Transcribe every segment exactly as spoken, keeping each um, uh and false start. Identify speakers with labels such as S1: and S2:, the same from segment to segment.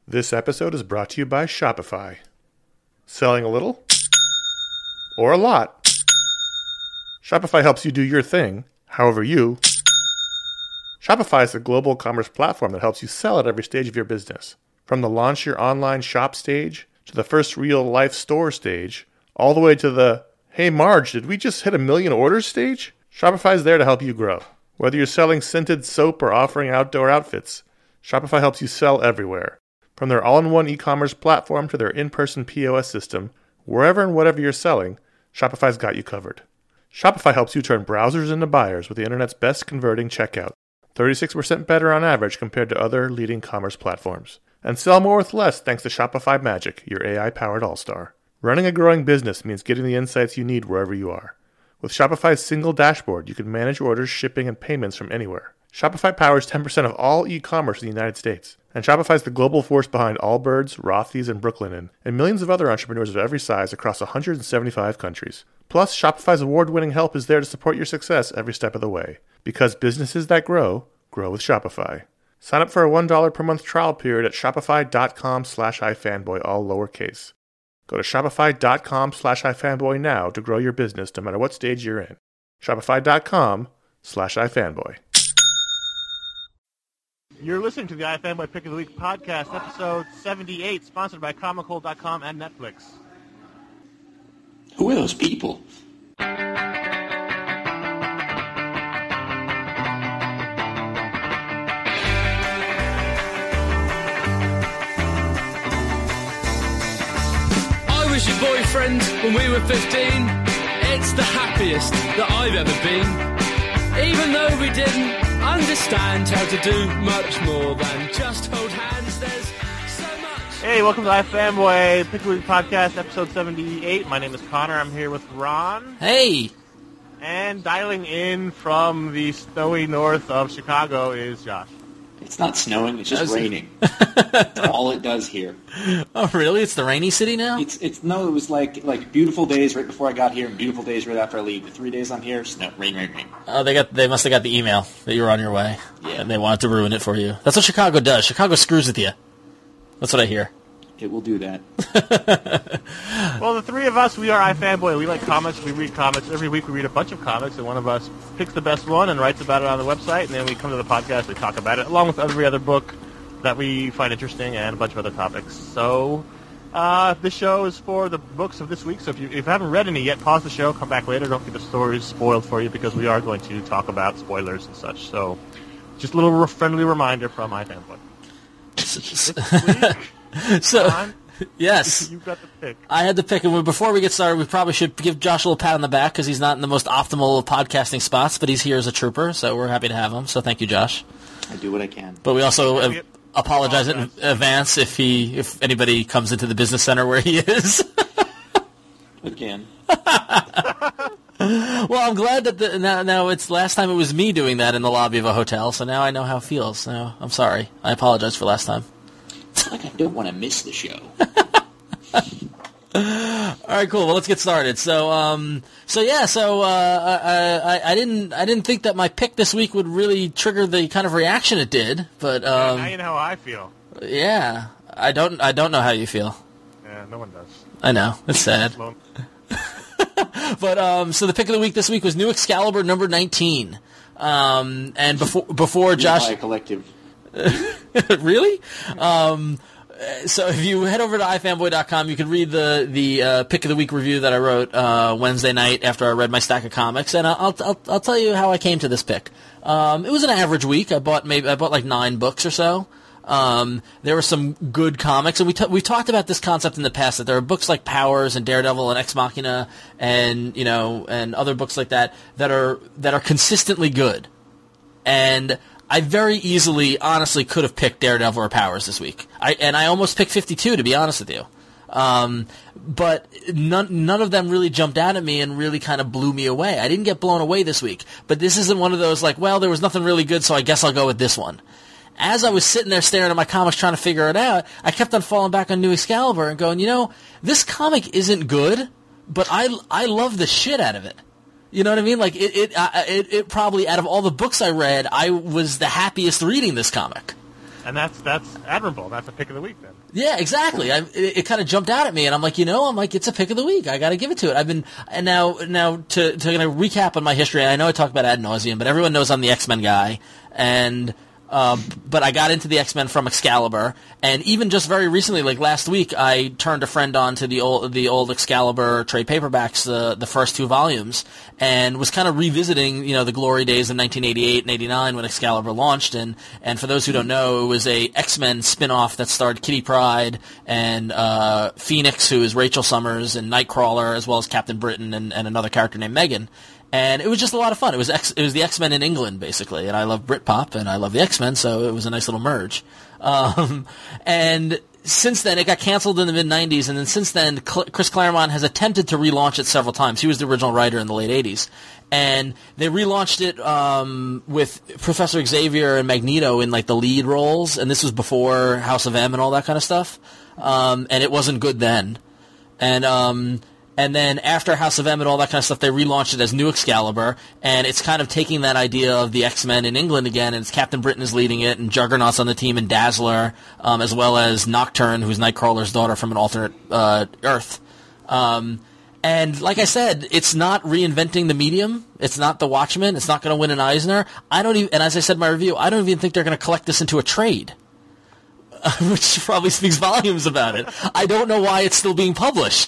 S1: This episode is brought to you by Shopify. Selling a little? Or a lot? Shopify helps you do your thing, however you. Shopify is the global commerce platform that helps you sell at every stage of your business. From the launch your online shop stage, to the first real-life store stage, all the way to the, hey Marge, did we just hit a million orders stage? Shopify is there to help you grow. Whether you're selling scented soap or offering outdoor outfits, Shopify helps you sell everywhere. From their all-in-one e-commerce platform to their in-person P O S system, wherever and whatever you're selling, Shopify's got you covered. Shopify helps you turn browsers into buyers with the internet's best converting checkout, thirty-six percent better on average compared to other leading commerce platforms. And sell more with less thanks to Shopify Magic, your A I-powered all-star. Running a growing business means getting the insights you need wherever you are. With Shopify's single dashboard, you can manage orders, shipping, and payments from anywhere. Shopify powers ten percent of all e-commerce in the United States. And Shopify is the global force behind Allbirds, Rothy's, and Brooklinen, and millions of other entrepreneurs of every size across one hundred seventy-five countries. Plus, Shopify's award-winning help is there to support your success every step of the way. Because businesses that grow, grow with Shopify. Sign up for a one dollar per month trial period at shopify.com slash ifanboy, all lowercase. Go to shopify.com slash ifanboy now to grow your business no matter what stage you're in. Shopify.com slash ifanboy.
S2: You're listening to the iFanboy Pick of the Week podcast, episode seventy-eight, sponsored by comic hole dot com and Netflix.
S3: Who are those people?
S4: I was your boyfriend when we were fifteen. It's the happiest that I've ever been. Even though we didn't understand how to do much more than just hold hands, there's so much.
S2: Hey, welcome to iFanboy Pick of the Week podcast, episode seventy-eight. My name is Connor. I'm here with Ron.
S5: Hey!
S2: And dialing in from the snowy north of Chicago is Josh.
S3: It's not snowing, it's just raining. That's all it does here.
S5: Oh, really? It's the rainy city now?
S3: It's it's no, it was like like beautiful days right before I got here and beautiful days right after I leave. The three days I'm here, snow, rain, rain, rain.
S5: Oh, they got they must have got the email that you were on your way.
S3: Yeah.
S5: And they wanted to ruin it for you. That's what Chicago does. Chicago screws with you. That's what I hear.
S3: It will do that.
S2: Well, the three of us, we are iFanboy. We like comics. We read comics. Every week we read a bunch of comics, and one of us picks the best one and writes about it on the website, and then we come to the podcast, we talk about it, along with every other book that we find interesting and a bunch of other topics. So uh, this show is for the books of this week, so if you, if you haven't read any yet, pause the show, come back later. Don't get the stories spoiled for you, because we are going to talk about spoilers and such. So just a little friendly reminder from iFanboy. This week,
S5: So...
S2: Ron,
S5: Yes.
S2: you got the pick.
S5: I had to pick, and before we get started, we probably should give Josh a little pat on the back, because he's not in the most optimal podcasting spots, but he's here as a trooper, so we're happy to have him. So thank you, Josh.
S3: I do what I can.
S5: But we also
S2: Yeah,
S5: uh,
S2: we-
S5: apologize in
S2: apologize.
S5: advance if he, if anybody comes into the business center where he is.
S3: Again.
S5: Well, I'm glad that the, now, now it's last time it was me doing that in the lobby of a hotel, so now I know how it feels. Now I'm sorry. I apologize for last time.
S3: It's like I don't want to miss the show.
S5: All right, cool. Well, let's get started. So, um, so yeah, so uh, I, I, I didn't, I didn't think that my pick this week would really trigger the kind of reaction it did, but um,
S2: now you know how I feel.
S5: yeah, I don't, I don't know how you feel.
S2: Yeah, no one does.
S5: I know it's sad,
S2: Well,
S5: but um, so the pick of the week this week was New Excalibur number nineteen, um, and before before Josh,
S3: By a collective.
S5: really. Um, So if you head over to i fanboy dot com, you can read the the uh, pick of the week review that I wrote uh, Wednesday night after I read my stack of comics, and I'll I'll I'll tell you how I came to this pick. Um, it was an average week. I bought maybe I bought like nine books or so. Um, there were some good comics, and we t- we've talked about this concept in the past, that there are books like Powers and Daredevil and Ex Machina and you know and other books like that that are that are consistently good, and I very easily, honestly, could have picked Daredevil or Powers this week. I and I almost picked fifty-two, to be honest with you. Um, but none none of them really jumped out at me and really kind of blew me away. I didn't get blown away this week. But this isn't one of those like, well, there was nothing really good, so I guess I'll go with this one. As I was sitting there staring at my comics trying to figure it out, I kept on falling back on New Excalibur and going, you know, this comic isn't good, but I, I love the shit out of it. You know what I mean? Like it, it, uh, it, it probably out of all the books I read, I was the happiest reading this comic.
S2: And that's that's admirable. That's a pick of the week then.
S5: Yeah, exactly. I, it, it kind of jumped out at me, and I'm like, you know, I'm like, it's a pick of the week. I got to give it to it. I've been and now now to to kind of recap on my history. I know I talk about ad nauseum, but everyone knows I'm the X-Men guy, and. Um, but I got into the X-Men from Excalibur, and even just very recently, like last week, I turned a friend on to the old the old Excalibur trade paperbacks, the the first two volumes, and was kind of revisiting, you know, the glory days of nineteen eighty-eight and eighty-nine when Excalibur launched. And, and for those who don't know, it was a X-Men spin-off that starred Kitty Pryde and uh, Phoenix, who is Rachel Summers, and Nightcrawler, as well as Captain Britain and, and another character named Megan. And it was just a lot of fun. It was X, it was the X-Men in England, basically. And I love Britpop, and I love the X-Men, so it was a nice little merge. Um, and since then, it got canceled in the mid nineties, and then since then, Cl- Chris Claremont has attempted to relaunch it several times. He was the original writer in the late eighties. And they relaunched it um, with Professor Xavier and Magneto in, like, the lead roles, and this was before House of M and all that kind of stuff. Um, and it wasn't good then. And... Um, And then after House of M and all that kind of stuff, they relaunched it as New Excalibur, and it's kind of taking that idea of the X-Men in England again, and it's Captain Britain is leading it, and Juggernaut's on the team, and Dazzler, um, as well as Nocturne, who's Nightcrawler's daughter from an alternate uh, Earth. Um, and like I said, it's not reinventing the medium. It's not The Watchmen. It's not going to win an Eisner. I don't even, and as I said in my review, I don't even think they're going to collect this into a trade. Which probably speaks volumes about it. I don't know why it's still being published.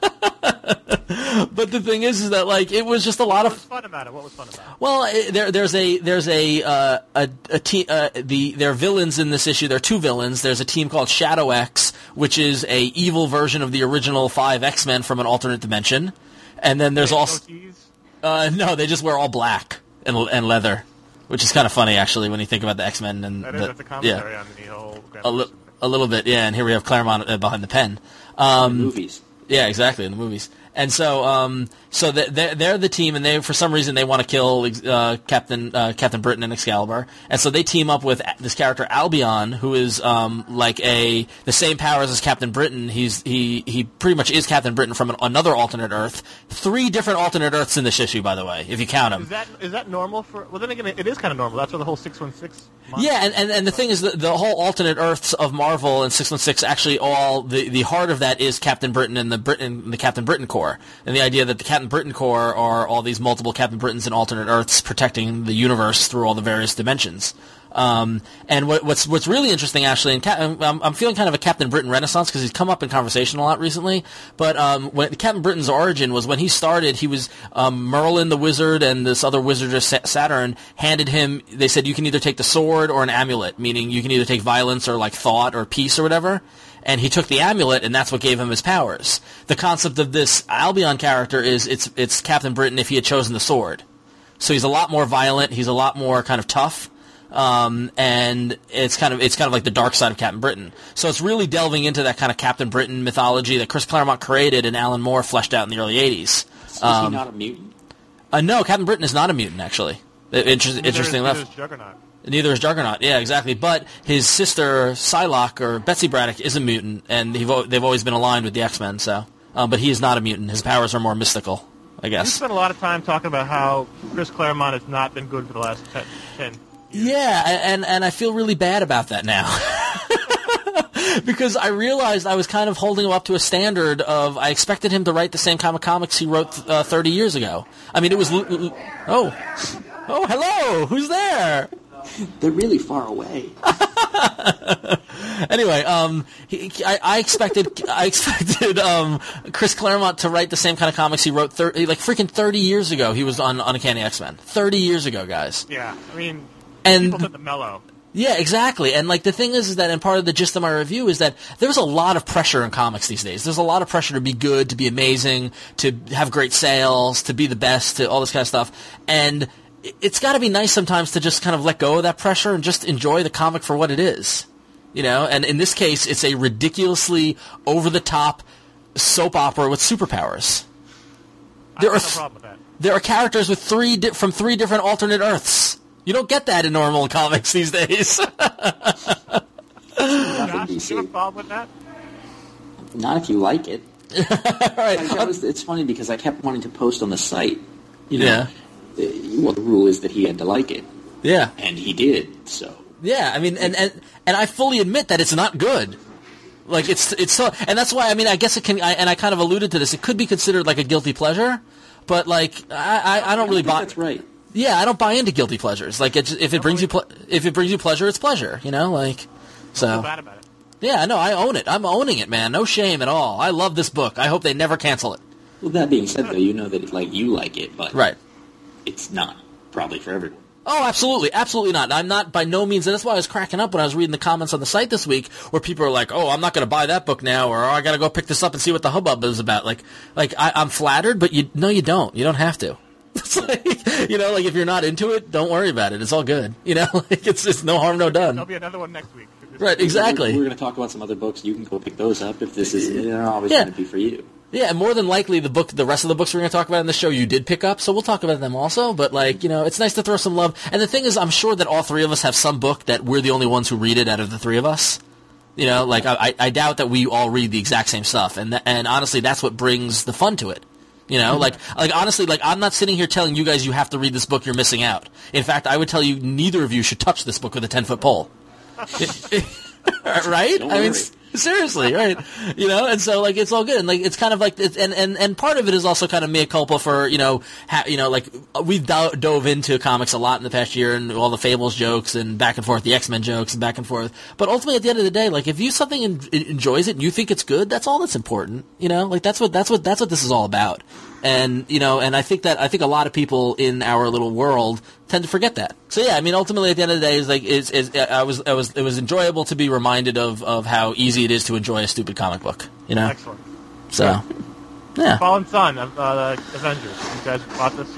S5: But the thing is, is that like it was just a lot
S2: what
S5: of.
S2: What was fun about it? What was fun about it?
S5: Well, it, there, there's a there's a uh, a, a team. Uh, the there are villains in this issue. There are two villains. There's a team called Shadow X, which is a evil version of the original five X-Men from an alternate dimension. And then there's
S2: They
S5: also uh, no, they just wear all black and and leather, which is kind of funny actually when you think about the X-Men and
S2: that
S5: the,
S2: is that's a commentary
S5: yeah.
S2: on the whole.
S5: A, li- a little bit, yeah. And here we have Claremont uh, behind the pen. Um,
S3: the movies.
S5: Yeah, exactly, in the movies. And so, um, so they're, they're the team, and they, for some reason, they want to kill uh, Captain uh, Captain Britain and Excalibur. And so they team up with this character Albion, who is um, like a the same powers as Captain Britain. He's he he pretty much is Captain Britain from an, another alternate Earth. Three different alternate Earths in this issue, by the way, if you count them.
S2: Is that is that normal for? Well, then again, it is kind of normal. That's where the whole six one six.
S5: Yeah, and, and, and the thing is, the, the whole alternate Earths of Marvel and six one six actually all the, the heart of that is Captain Britain and the Britain the Captain Britain Corps, and the idea that the Captain Britain Corps are all these multiple Captain Britons and alternate Earths protecting the universe through all the various dimensions. Um, and what, what's what's really interesting, actually, and Cap- I'm, I'm feeling kind of a Captain Britain renaissance because he's come up in conversation a lot recently. But um, when Captain Britain's origin was when he started, he was um, Merlin the wizard and this other wizard Saturn handed him. They said you can either take the sword or an amulet, meaning you can either take violence or like thought or peace or whatever. And he took the amulet, and that's what gave him his powers. The concept of this Albion character is it's it's Captain Britain if he had chosen the sword. So he's a lot more violent. He's a lot more kind of tough. Um, and it's kind of it's kind of like the dark side of Captain Britain. So it's really delving into that kind of Captain Britain mythology that Chris Claremont created and Alan Moore fleshed out in the early eighties.
S3: Is
S5: um,
S3: he not a mutant?
S5: Uh, no, Captain Britain is not a mutant, actually. Inter-
S2: Neither
S5: interesting
S2: is,
S5: enough.
S2: neither is Juggernaut.
S5: Neither is Juggernaut, yeah, exactly. But his sister, Psylocke, or Betsy Braddock, is a mutant, and they've, they've always been aligned with the X-Men, so. Um, but he is not a mutant. His powers are more mystical, I
S2: We
S5: guess.
S2: spent a lot of time talking about how Chris Claremont has not been good for the last ten. ten
S5: Yeah, and, and I feel really bad about that now. Because I realized I was kind of holding him up to a standard of I expected him to write the same kind of comics he wrote uh, thirty years ago. I mean, it was... L- l- oh. Oh, hello! Who's there?
S3: They're really far away.
S5: Anyway, um, he, I, I expected I expected um, Chris Claremont to write the same kind of comics he wrote thirty, like freaking thirty years ago. He was on Uncanny X-Men. Thirty years ago, guys.
S2: Yeah, I mean,
S5: And
S2: people took the mellow.
S5: yeah, exactly. And like the thing is, is that, and part of the gist of my review is that there's a lot of pressure in comics these days. There's a lot of pressure to be good, to be amazing, to have great sales, to be the best, to all this kind of stuff. And it's got to be nice sometimes to just kind of let go of that pressure and just enjoy the comic for what it is. You know, and in this case, it's a ridiculously over-the-top soap opera with superpowers. There
S2: I
S5: are
S2: have no
S5: th-
S2: problem with that.
S5: there are characters with three di- from three different alternate Earths. You don't get that in normal comics these days.
S3: Nothing
S2: Josh, do
S3: D C.
S2: you have a problem with that?
S3: Not if you like it.
S5: All right.
S3: Like, that was, it's funny because I kept wanting to post on the site. You know,
S5: Yeah.
S3: the, well, the rule is that he had to like it,
S5: Yeah.
S3: and he did. So
S5: Yeah, I mean, and, and and I fully admit that it's not good. Like it's it's so, and that's why I mean I guess it can. I, and I kind of alluded to this. It could be considered like a guilty pleasure, but like I I, I don't really
S3: I think
S5: buy.
S3: that's right.
S5: Yeah, I don't buy into guilty pleasures. Like it, if it brings you ple- if it brings you pleasure, it's pleasure. You know, like so.
S2: Don't feel bad about it.
S5: Yeah, no, I own it. I'm owning it, man. No shame at all. I love this book. I hope they never cancel it.
S3: Well, that being said, though, you know that like you like it, but
S5: Right.
S3: it's not probably for everyone.
S5: Oh, absolutely, absolutely not. I'm not by no means, and that's why I was cracking up when I was reading the comments on the site this week, where people are like, "Oh, I'm not going to buy that book now," or oh, "I got to go pick this up and see what the hubbub is about." Like, like I, I'm flattered, but you no, you don't. You don't have to. It's like, you know, like if you're not into it, don't worry about it. It's all good. You know, like it's just no harm, no done.
S2: There'll be another one next week.
S5: Right, exactly.
S3: We're, we're going to talk about some other books. You can go pick those up if this is they're always
S5: Yeah.
S3: going to be for you.
S5: Yeah, and more than likely, the book, the rest of the books we're going to talk about in the show, you did pick up, so we'll talk about them also. But like, you know, it's nice to throw some love. And the thing is, I'm sure that all three of us have some book that we're the only ones who read it out of the three of us. You know, like I, I doubt that we all read the exact same stuff, and th- and honestly, that's what brings the fun to it. You know, like like honestly, like I'm not sitting here telling you guys you have to read this book. You're missing out. In fact, I would tell you neither of you should touch this book with a ten foot pole. Right?
S3: Don't
S5: I mean,
S3: worry.
S5: s- seriously, right? You know, and so like it's all good, and like it's kind of like, it's, and and and part of it is also kind of mea culpa for you know, ha, you know, like we've do- dove into comics a lot in the past year, and all the Fables jokes and back and forth, the X-Men jokes and back and forth. But ultimately, at the end of the day, like if you something en- enjoys it and you think it's good, that's all that's important. You know, like that's what that's what that's what this is all about. And you know, and I think that I think a lot of people in our little world tend to forget that. So yeah, I mean, ultimately at the end of the day, is like is is I was I was it was enjoyable to be reminded of, of how easy it is to enjoy a stupid comic book. You know,
S2: Excellent.
S5: so yeah.
S2: Fallen Sun of uh, Avengers. You guys bought this?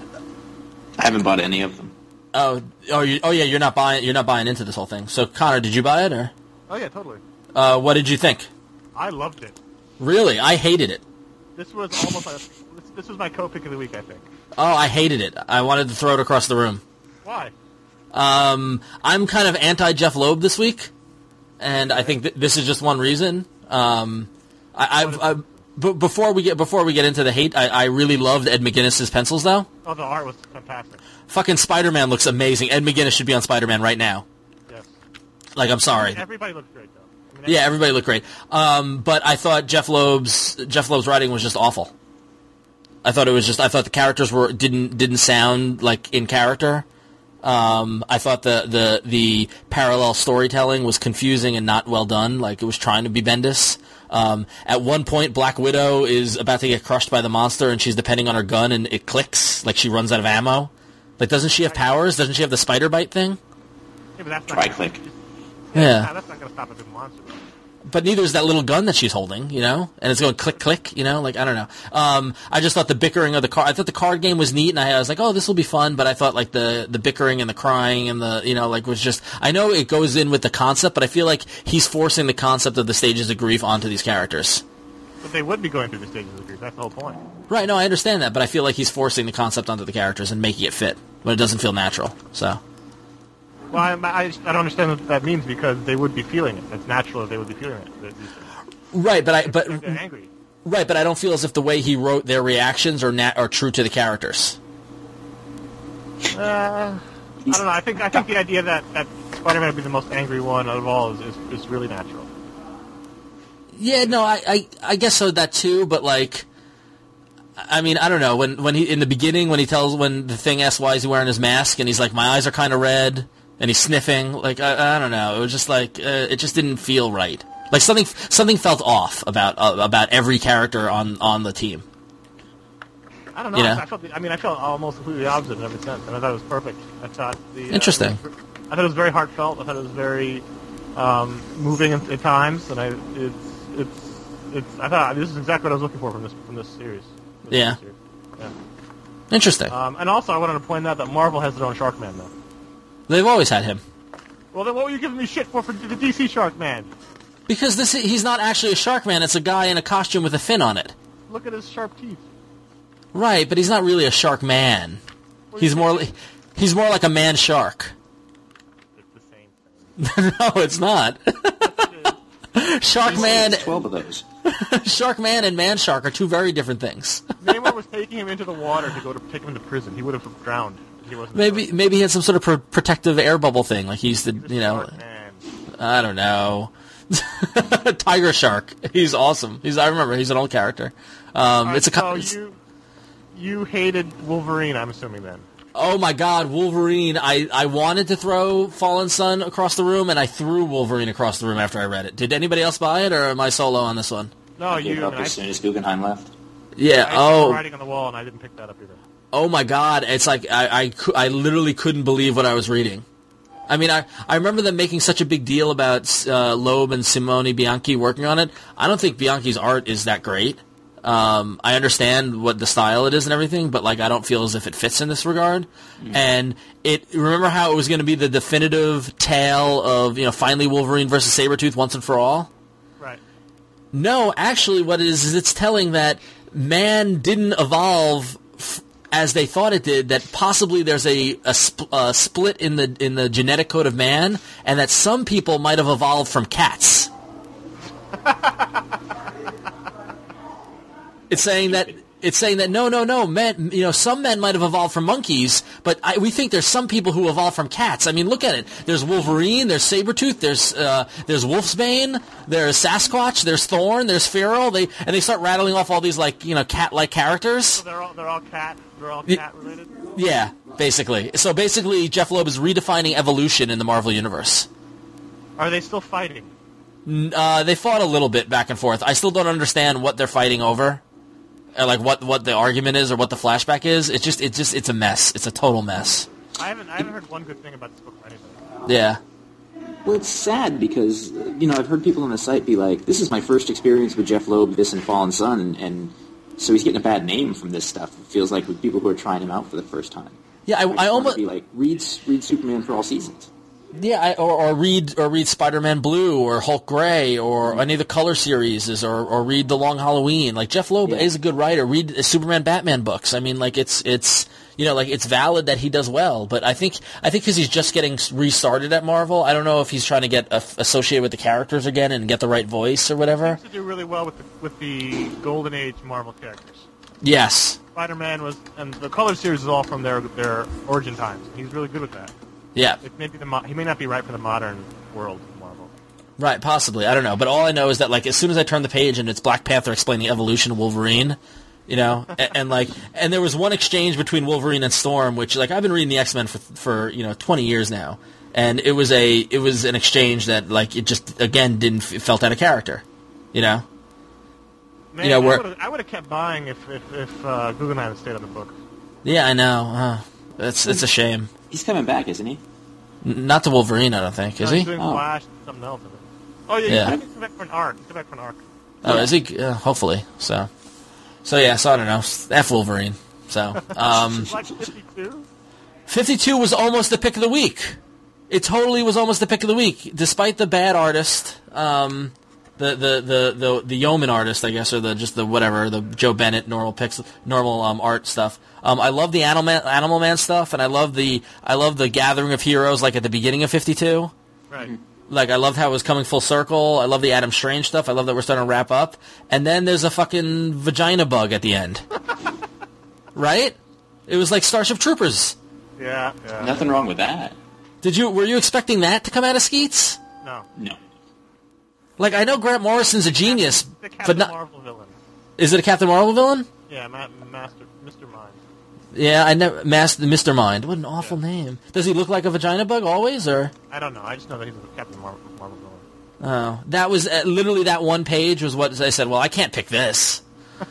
S3: I haven't bought any of them.
S5: Oh oh you, oh yeah, you're not buying you're not buying into this whole thing. So Connor, did you buy it or
S2: Oh yeah, totally.
S5: uh, what did you think?
S2: I loved it.
S5: Really, I hated it.
S2: This was almost like this, this was my co-pick of the week, I think.
S5: Oh, I hated it. I wanted to throw it across the room.
S2: Why?
S5: Um, I'm kind of anti Jeff Loeb this week, and I think th- this is just one reason. Um, I, I've, I, b- before we get before we get into the hate, I, I really loved Ed McGuinness's pencils, though.
S2: Oh, the art was fantastic.
S5: Fucking Spider-Man looks amazing. Ed McGuinness should be on Spider-Man right now.
S2: Yes.
S5: Like, I'm sorry.
S2: Everybody looked great, though. I mean,
S5: Yeah, everybody looked great. Um, but I thought Jeff Loeb's Jeff Loeb's writing was just awful. I thought it was just. I thought the characters were didn't didn't sound like in character. Um, I thought the, the the parallel storytelling was confusing and not well done. Like it was trying to be Bendis. Um, at one point, Black Widow is about to get crushed by the monster, and she's depending on her gun, and it clicks like she runs out of ammo. Like, doesn't she have powers? Doesn't she have the spider bite thing?
S2: Yeah, but that's not
S3: Try
S2: gonna-
S3: click.
S2: Yeah,
S5: Yeah.
S2: that's not going to stop a big monster. though.
S5: But neither is that little gun that she's holding, you know? And it's going click, click, you know? Like, I don't know. Um, I just thought the bickering of the card... I thought the card game was neat, and I, I was like, oh, this will be fun, but I thought, like, the, the bickering and the crying and the, you know, like, was just... I know it goes in with the concept, but I feel like he's forcing the concept of the stages of grief onto these characters.
S2: But they would be going through the stages of grief. That's the whole point.
S5: Right, no, I understand that, but I feel like he's forcing the concept onto the characters and making it fit, when it doesn't feel natural, so...
S2: Well, I, I, I don't understand what that means because they would be feeling it. It's natural that they would be feeling it. They're,
S5: Right, but I... but
S2: they're angry.
S5: Right, but I don't feel as if the way he wrote their reactions are nat- are true to the characters.
S2: Uh, I don't know. I think I think the idea that, that Spider-Man would be the most angry one of all is, is, is really natural.
S5: Yeah, no, I, I, I guess so that too, but like, I mean, I don't know, when, when he, in the beginning, when he tells, when the Thing asks why is he wearing his mask, and he's like, my eyes are kind of red, and he's sniffing, like, I, I don't know, it was just like, uh, it just didn't feel right. Like, something, something felt off about, uh, about every character on, on the team.
S2: I don't know.
S5: You know?
S2: I, felt the, I mean, I felt almost completely opposite in every sense, and I thought it was perfect. I thought the uh,
S5: Interesting.
S2: it was- I thought it was very heartfelt. I thought it was very um, moving at, at times, and I it's it's it's. I thought this is exactly what I was looking for from this from this series. This
S5: Yeah.
S2: series. Yeah.
S5: Interesting.
S2: Um, and also, I wanted to point out that Marvel has their own Sharkman though.
S5: They've always had him.
S2: Well, then what were you giving me shit for for the D C Sharkman?
S5: Because this, he's not actually a shark man, it's a guy in a costume with a fin on it.
S2: Look at his sharp teeth.
S5: Right, but he's not really a shark man. He's more, li- he's more like a man shark.
S2: It's the same thing.
S5: No, it's not. Shark Man,
S3: There's twelve of those.
S5: Shark Man and Man Shark are two very different things.
S2: Namor was taking him into the water to go to take him into prison. He would have drowned. he wasn't.
S5: Maybe maybe he had some sort of pro- protective air bubble thing, like he used to,
S2: He's a
S5: you know.
S2: smart man.
S5: I don't know. Tiger Shark. He's awesome. He's I remember he's an old character. Um,
S2: Right,
S5: it's a. Co-
S2: so you you hated Wolverine, I'm assuming then.
S5: Oh my God, Wolverine! I, I wanted to throw Fallen Sun across the room, and I threw Wolverine across the room after I read it. Did anybody else buy it, or am I solo on this one?
S2: No,
S3: I gave
S2: you.
S3: up
S2: and I,
S3: as soon as Guggenheim left.
S5: Yeah.
S2: I saw the
S5: Oh.
S2: writing on the wall, and I didn't pick that up either.
S5: Oh my God! It's like I, I, cou- I literally couldn't believe what I was reading. I mean, I, I remember them making such a big deal about uh, Loeb and Simone Bianchi working on it. I don't think Bianchi's art is that great. Um, I understand what the style it is and everything, but like I don't feel as if it fits in this regard. Mm. And it remember how it was going to be the definitive tale of, you know, finally Wolverine versus Sabretooth once and for all?
S2: Right.
S5: No, actually what it is is it's telling that man didn't evolve f- as they thought it did, that possibly there's a, a, sp- a split in the in the genetic code of man, and that some people might have evolved from cats. It's saying that it's saying that no, no, no, men. You know, some men might have evolved from monkeys, but I, we think there's some people who evolved from cats. I mean, look at it. There's Wolverine, there's Sabretooth, there's uh, there's Wolfsbane, there's Sasquatch, there's Thorn, there's Feral. They and they start rattling off all these like you know cat-like characters.
S2: So they're all they're all cat they're all cat related.
S5: Yeah, basically. So basically, Jeff Loeb is redefining evolution in the Marvel universe.
S2: Are they still fighting?
S5: Uh, they fought a little bit back and forth. I still don't understand what they're fighting over. Or like what, what the argument is or what the flashback is. It's just it's just it's a mess. It's a total mess.
S2: I haven't I haven't heard one good thing about this book or anything.
S5: Yeah.
S3: Well, it's sad because, you know, I've heard people on the site be like, this is my first experience with Jeff Loeb, this and Fallen Sun, and, and so he's getting a bad name from this stuff, it feels like, with people who are trying him out for the first time.
S5: Yeah, I, I, I almost...
S3: be like, read, read Superman for all seasons.
S5: Yeah, I, or, or read or read Spider-Man Blue or Hulk Gray or mm-hmm. any of the color series, or or read The Long Halloween. Like Jeff Loeb yeah. is a good writer. Read uh, Superman, Batman books. I mean, like it's it's you know like it's valid that he does well. But I think I think because he's just getting restarted at Marvel, I don't know if he's trying to get uh, associated with the characters again and get the right voice or whatever.
S2: He seems to do really well with the, with the Golden Age Marvel characters.
S5: Yes.
S2: Spider-Man was, and the color series is all from their their origin times. He's really good with that.
S5: Yeah.
S2: It may be the mo- he may not be right for the modern world of Marvel.
S5: Right, possibly. I don't know. But all I know is that, like, as soon as I turn the page and it's Black Panther explaining the evolution of Wolverine, you know, and, and, like, and there was one exchange between Wolverine and Storm, which, like, I've been reading the X-Men for, for you know, twenty years now. And it was a, it was an exchange that, like, it just, again, didn't, it felt out of character, you know?
S2: Man,
S5: you know,
S2: I would have kept buying if, if, if uh, Guggenheim had stayed on the book.
S5: Yeah, I know. Uh, it's, it's a shame.
S3: He's coming back, isn't he?
S5: N- not to Wolverine, I don't think. Is
S2: no,
S5: he?
S2: He's doing
S3: Oh.
S2: Flash and something else. In it. Oh, yeah,
S5: Yeah.
S2: he's coming back for an arc. He's coming back for an arc.
S5: Oh,
S3: Yeah.
S5: is he? Uh, hopefully. So, so yeah. So I don't know. F Wolverine. So, um,
S2: Like fifty-two?
S5: fifty-two was almost the pick of the week. It totally was almost the pick of the week, despite the bad artist, um, the, the, the, the, the yeoman artist, I guess, or the just the whatever, the Joe Bennett normal pix, normal um, art stuff. Um, I love the Animal Man, Animal Man stuff, and I love the I love the Gathering of Heroes, like at the beginning of fifty-two.
S2: Right.
S5: Like, I loved how it was coming full circle. I love the Adam Strange stuff. I love that we're starting to wrap up. And then there's a fucking vagina bug at the end. Right? It was like Starship Troopers.
S2: Yeah, yeah.
S3: Nothing wrong with that.
S5: Did you? Were you expecting that to come out of Skeets?
S2: No.
S3: No.
S5: Like, I know Grant Morrison's a genius,
S2: The Captain
S5: but not...
S2: Marvel villain.
S5: Is it a Captain Marvel villain?
S2: Yeah, Ma- Master, Mister Mind.
S5: Yeah, I never... Master, Mister Mind. What an awful name. Does he look like a vagina bug always, or...?
S2: I don't know. I just know that he's a Captain Marvel, Marvel villain.
S5: Oh. That was... Uh, literally that one page was what I said, well, I can't pick this.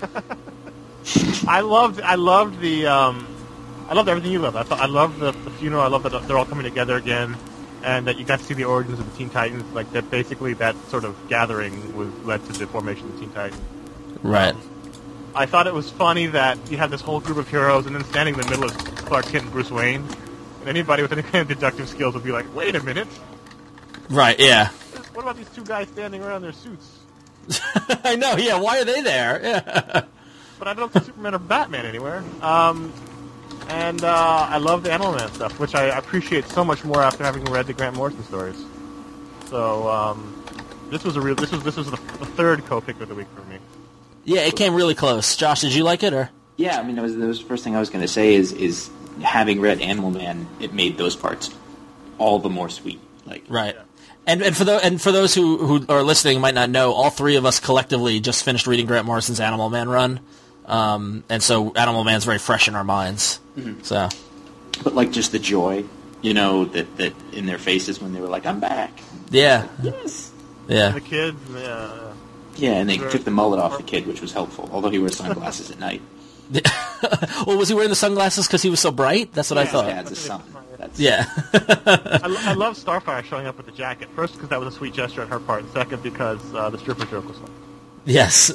S2: I loved, I loved the, um, I loved everything you loved. I thought, I loved the, the funeral. I loved that they're all coming together again, and that you got to see the origins of the Teen Titans. Like that, basically, that sort of gathering was led to the formation of the Teen Titans.
S5: Right.
S2: Um, I thought it was funny that you had this whole group of heroes, and then standing in the middle of Clark Kent and Bruce Wayne, and anybody with any kind of deductive skills would be like, "Wait a minute,
S5: Right, yeah.
S2: what about these two guys standing around in their suits?"
S5: I know, yeah, why are they there? Yeah.
S2: But I don't see Superman or Batman anywhere. Um, and uh, I love the Animal Man stuff, which I appreciate so much more after having read the Grant Morrison stories. So um, this was a real. This was this was the, the third co-pick of the week for me.
S5: Yeah, it came really close. Josh, did you like it, or?
S3: Yeah, I mean, that was, that was the first thing I was going to say is, is having read Animal Man, it made those parts all the more sweet. Like
S5: right. And and for the, and for those who, who are listening might not know, all three of us collectively just finished reading Grant Morrison's Animal Man run, um, and so Animal Man's very fresh in our minds. Mm-hmm. So,
S3: but like just the joy, you know, that, that in their faces when they were like, "I'm back."
S5: Yeah.
S3: Like, yes.
S5: Yeah.
S2: And the kids. Uh,
S3: yeah, and they took the mullet off the kid, which was helpful. Although he wears sunglasses at night.
S5: Well, was he wearing the sunglasses because he was so bright? That's what
S3: yeah,
S5: I thought.
S3: His dad's a son. That's
S5: Yeah.
S2: I, I love Starfire showing up with the jacket. First, because that was a sweet gesture on her part. And second, because uh, the stripper joke was fun.
S5: Yes.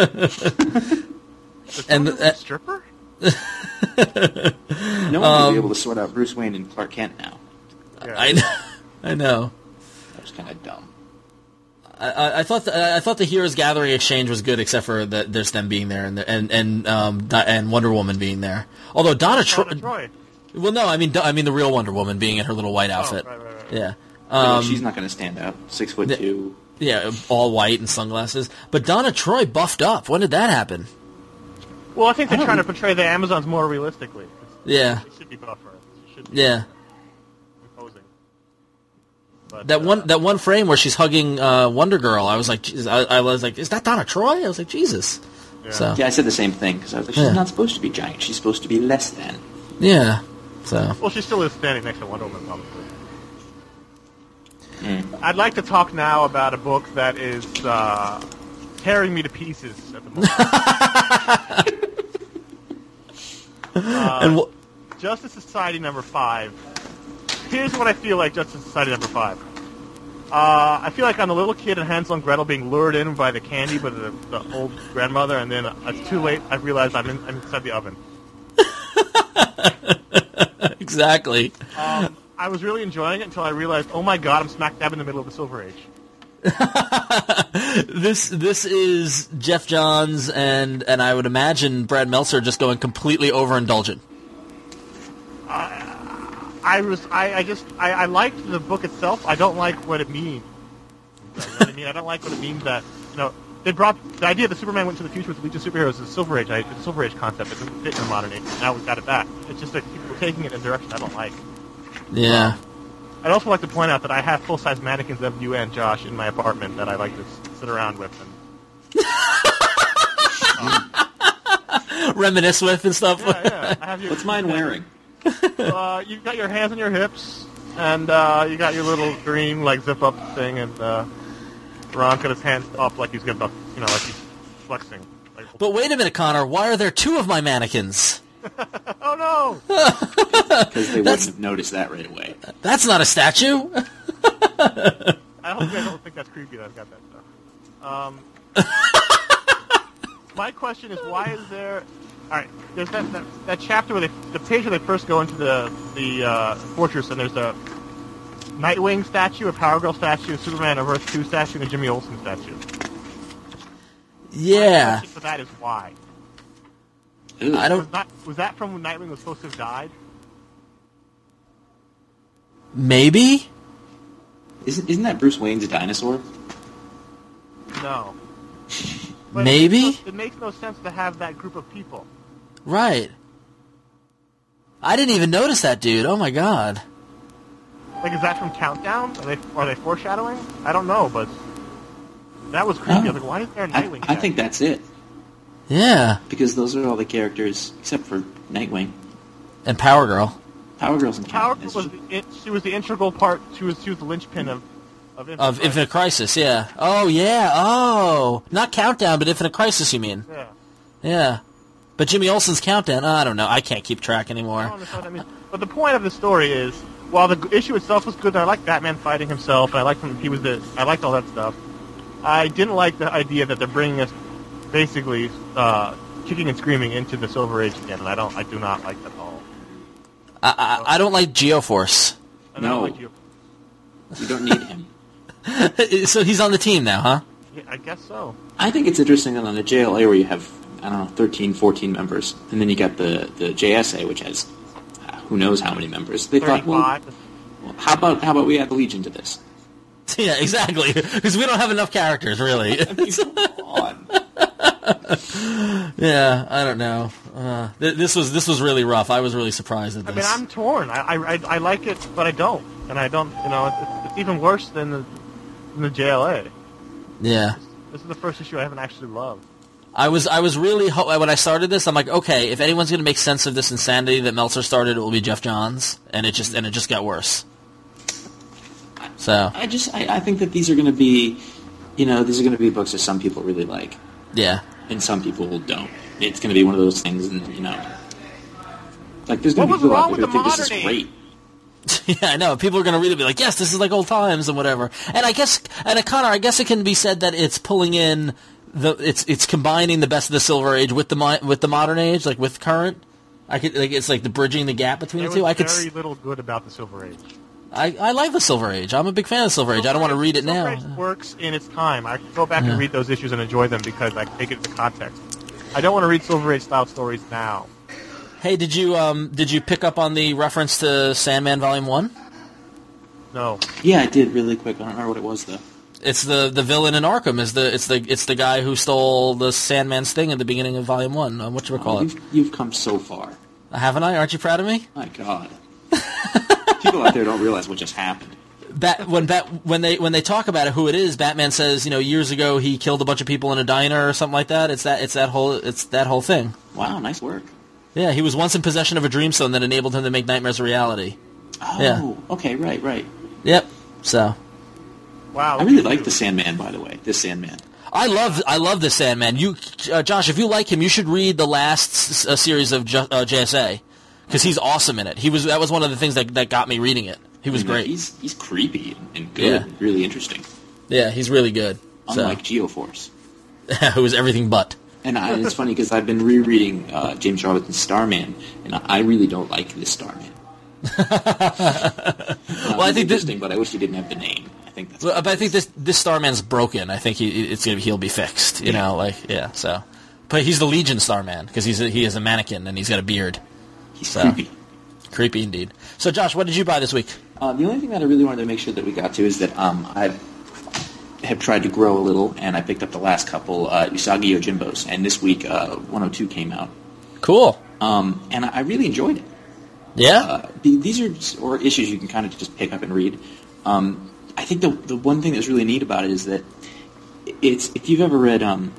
S2: And the uh, stripper?
S3: No one um, will be able to sort out Bruce Wayne and Clark Kent now.
S5: Yeah. I know. I know.
S3: That was kind of dumb.
S5: I, I thought the, I thought the Heroes Gathering exchange was good, except for the, there's them being there and the, and and um and Wonder Woman being there. Although Donna, Tro-
S2: Donna Troy.
S5: Well, no, I mean I mean the real Wonder Woman being in her little white outfit.
S2: Oh, right, right, right.
S5: Yeah.
S3: Um, she's not going to stand out. Six foot two.
S5: Yeah, all white and sunglasses. But Donna Troy buffed up. When did that happen?
S2: Well, I think they're I trying to portray the Amazons more realistically.
S5: Yeah.
S2: She should be buffer. She should be
S5: yeah.
S2: imposing. But,
S5: that
S2: uh,
S5: one, that one frame where she's hugging uh, Wonder Girl, I was like, Jesus, I, I was like, is that Donna Troy? I was like, Jesus.
S2: Yeah,
S5: so.
S3: yeah I said the same thing because I was like, she's
S5: yeah.
S3: not supposed to be giant. She's supposed to be less than.
S5: Yeah. So.
S2: Well, she still is standing next to Wonder Woman, obviously.
S3: Mm.
S2: I'd like to talk now about a book that is uh, tearing me to pieces at the moment. uh,
S5: and wh-
S2: Justice Society number five. Here's what I feel like Justice Society number five. Uh, I feel like I'm the little kid in Hansel and Gretel being lured in by the candy by the, the old grandmother, and then it's too late. I realize I'm, in, I'm inside the oven.
S5: Exactly.
S2: Um, I was really enjoying it until I realized, oh my god, I'm smack dab in the middle of the Silver Age.
S5: this this is Jeff Johns and and I would imagine Brad Meltzer just going completely overindulgent.
S2: Uh, I was I, I just I, I liked the book itself. I don't like what it means. You know what I mean? I don't like what it means that you know they brought the idea that Superman went to the future with the Legion of Superheroes is a Silver Age. It's a Silver Age concept that doesn't fit in the modern age. Now we've got it back. It's just that people are taking it in a direction I don't like.
S5: Yeah.
S2: Um, I'd also like to point out that I have full-size mannequins of you and Josh in my apartment that I like to sit around with and um,
S5: reminisce with and stuff.
S2: Yeah, yeah. I have your,
S3: What's mine wearing?
S2: Uh, you've got your hands on your hips, and uh, you got your little green like zip-up thing, and uh, Ron got his hands up like he's gonna, you know, like he's flexing. Like,
S5: but wait a minute, Connor. Why are there two of my mannequins?
S2: Oh no!
S3: Because they wouldn't have noticed that right away.
S5: That's not a statue.
S2: I hope you guys don't think that's creepy that I've got that stuff. Um, my question is, why is there... Alright, there's that, that, that chapter where they... The page where they first go into the, the uh, fortress, and there's a Nightwing statue, a Power Girl statue, a Superman of Earth two statue, and a Jimmy Olsen statue.
S5: Yeah.
S2: My question for that is why.
S3: Ooh.
S5: I don't...
S2: Was that, was that from when Nightwing was supposed to have died?
S5: Maybe?
S3: Isn't isn't that Bruce Wayne's a dinosaur?
S2: No. But
S5: Maybe?
S2: It makes, no, it makes no sense to have that group of people.
S5: Right. I didn't even notice that dude. Oh my god.
S2: Like, is that from Countdown? Are they are they foreshadowing? I don't know, but that was creepy.
S3: Oh.
S2: I was like, why is there a Nightwing?
S3: I, I think that's it.
S5: Yeah.
S3: Because those are all the characters, except for Nightwing.
S5: And Power Girl.
S3: Power Girl's in
S2: Power
S3: Countdown.
S2: Girl was the, it, she was the integral part. She was she was the linchpin of of Infinite,
S5: Of Infinite Crisis, yeah. Oh, yeah. Oh. Not Countdown, but Infinite Crisis, you mean?
S2: Yeah.
S5: Yeah. But Jimmy Olsen's Countdown, I don't know. I can't keep track anymore.
S2: I don't understand what that means. But the point of the story is, while the issue itself was good, and I liked Batman fighting himself, and I liked him. He was the. I liked all that stuff. I didn't like the idea that they're bringing us, basically, uh, kicking and screaming into the Silver Age again, and I don't. I do not like that at all.
S5: I, I, I don't like Geoforce.
S2: I
S3: No.
S2: don't like you.
S3: You don't need him.
S5: So he's on the team now, huh?
S2: Yeah, I guess so.
S3: I think it's interesting that on the J L A where you have, I don't know, thirteen, fourteen members, and then you got the, the J S A, which has uh, who knows how many members. They thought, well,
S2: Thirty-five.
S3: well, how about how about we add the Legion to this?
S5: Yeah, exactly. Because we don't have enough characters, really.
S3: I mean, come on.
S5: Yeah, I don't know. Uh, th- this was this was really rough. I was really surprised at
S2: I
S5: this.
S2: mean, I'm torn. I, I, I like it, but I don't. And I don't, you know, it's, it's even worse than the, than the J L A.
S5: Yeah.
S2: This is the first issue I haven't actually loved.
S5: I was I was really ho- when I started this, I'm like, okay, if anyone's going to make sense of this insanity that Meltzer started, it will be Jeff Johns, and it just and it just got worse. So
S3: I just I, I think that these are going to be, you know, these are going to be books that some people really like,
S5: yeah,
S3: and some people don't. It's going to be one of those things, and you know, like there's going to
S2: What
S3: be
S2: was
S3: people out
S2: wrong
S3: there
S2: with
S3: who
S2: the
S3: think this is
S2: modern
S3: great.
S5: yeah, I know. People are going to read it and be like, yes, this is like old times and whatever. And I guess, and uh, Connor, I guess it can be said that it's pulling in the it's it's combining the best of the Silver Age with the mo- with the modern age, like with current. I could like it's like the bridging the gap between
S2: There
S5: the two.
S2: was
S5: I could.
S2: very
S5: s-
S2: little good about the Silver Age.
S5: I, I like the Silver Age. I'm a big fan of the Silver Age. I don't want to read it
S2: Silver
S5: now.
S2: Age works in its time. I go back
S5: Yeah.
S2: and read those issues and enjoy them because I take it into context. I don't want to read Silver Age style stories now.
S5: Hey, did you um did you pick up on the reference to Sandman Volume One?
S2: No.
S3: Yeah, I did really quick. I don't remember what it was though.
S5: It's the, the villain in Arkham. Is the it's the it's the guy who stole the Sandman's thing at the beginning of Volume One. Um, what you call
S3: Oh,
S5: it?
S3: you've, you've come so far.
S5: Haven't I? Aren't you proud of me?
S3: My God. People out there don't realize what just happened.
S5: Bat, when Bat, when they when they talk about it, who it is, Batman says, you know, years ago he killed a bunch of people in a diner or something like that. It's that it's that whole it's that whole thing.
S3: Wow, nice work.
S5: Yeah, he was once in possession of a dreamstone that enabled him to make nightmares a reality.
S3: Oh,
S5: Yeah.
S3: okay, right, right.
S5: Yep. So
S2: Wow.
S3: I really like the Sandman, by the way. This Sandman.
S5: I love I love this Sandman. You, uh, Josh, if you like him, you should read the last s- uh, series of Ju- uh, J S A because he's awesome in it. He was that was one of the things that that got me reading it. He was
S3: I mean,
S5: great.
S3: He's he's creepy and good,
S5: Yeah.
S3: and really interesting.
S5: Yeah, he's really good.
S3: Unlike Geoforce.
S5: So. Who was everything but.
S3: And, I, and it's funny because I've been rereading uh, James Robinson's Starman, and I, I really don't like this Starman. uh,
S5: Well, I
S3: it's
S5: think this,
S3: interesting, but I wish he didn't have the name. I think that's.
S5: well, but I think this this Starman's broken. I think he it's gonna he'll be fixed. You
S3: Yeah.
S5: know, like yeah. So, but he's the Legion Starman because he's a, he is a mannequin and he's got a beard.
S3: he's
S5: so.
S3: creepy.
S5: Creepy indeed. So, Josh, what did you buy this week?
S3: Uh, the only thing that I really wanted to make sure that we got to is that um, I have tried to grow a little, and I picked up the last couple uh, Usagi Yojimbos, and this week uh, one oh two came out,
S5: Cool.
S3: um, and I really enjoyed it.
S5: Yeah.
S3: Uh, the, these are or issues you can kind of just pick up and read. Um, I think the the one thing that's really neat about it is that it's if you've ever read um,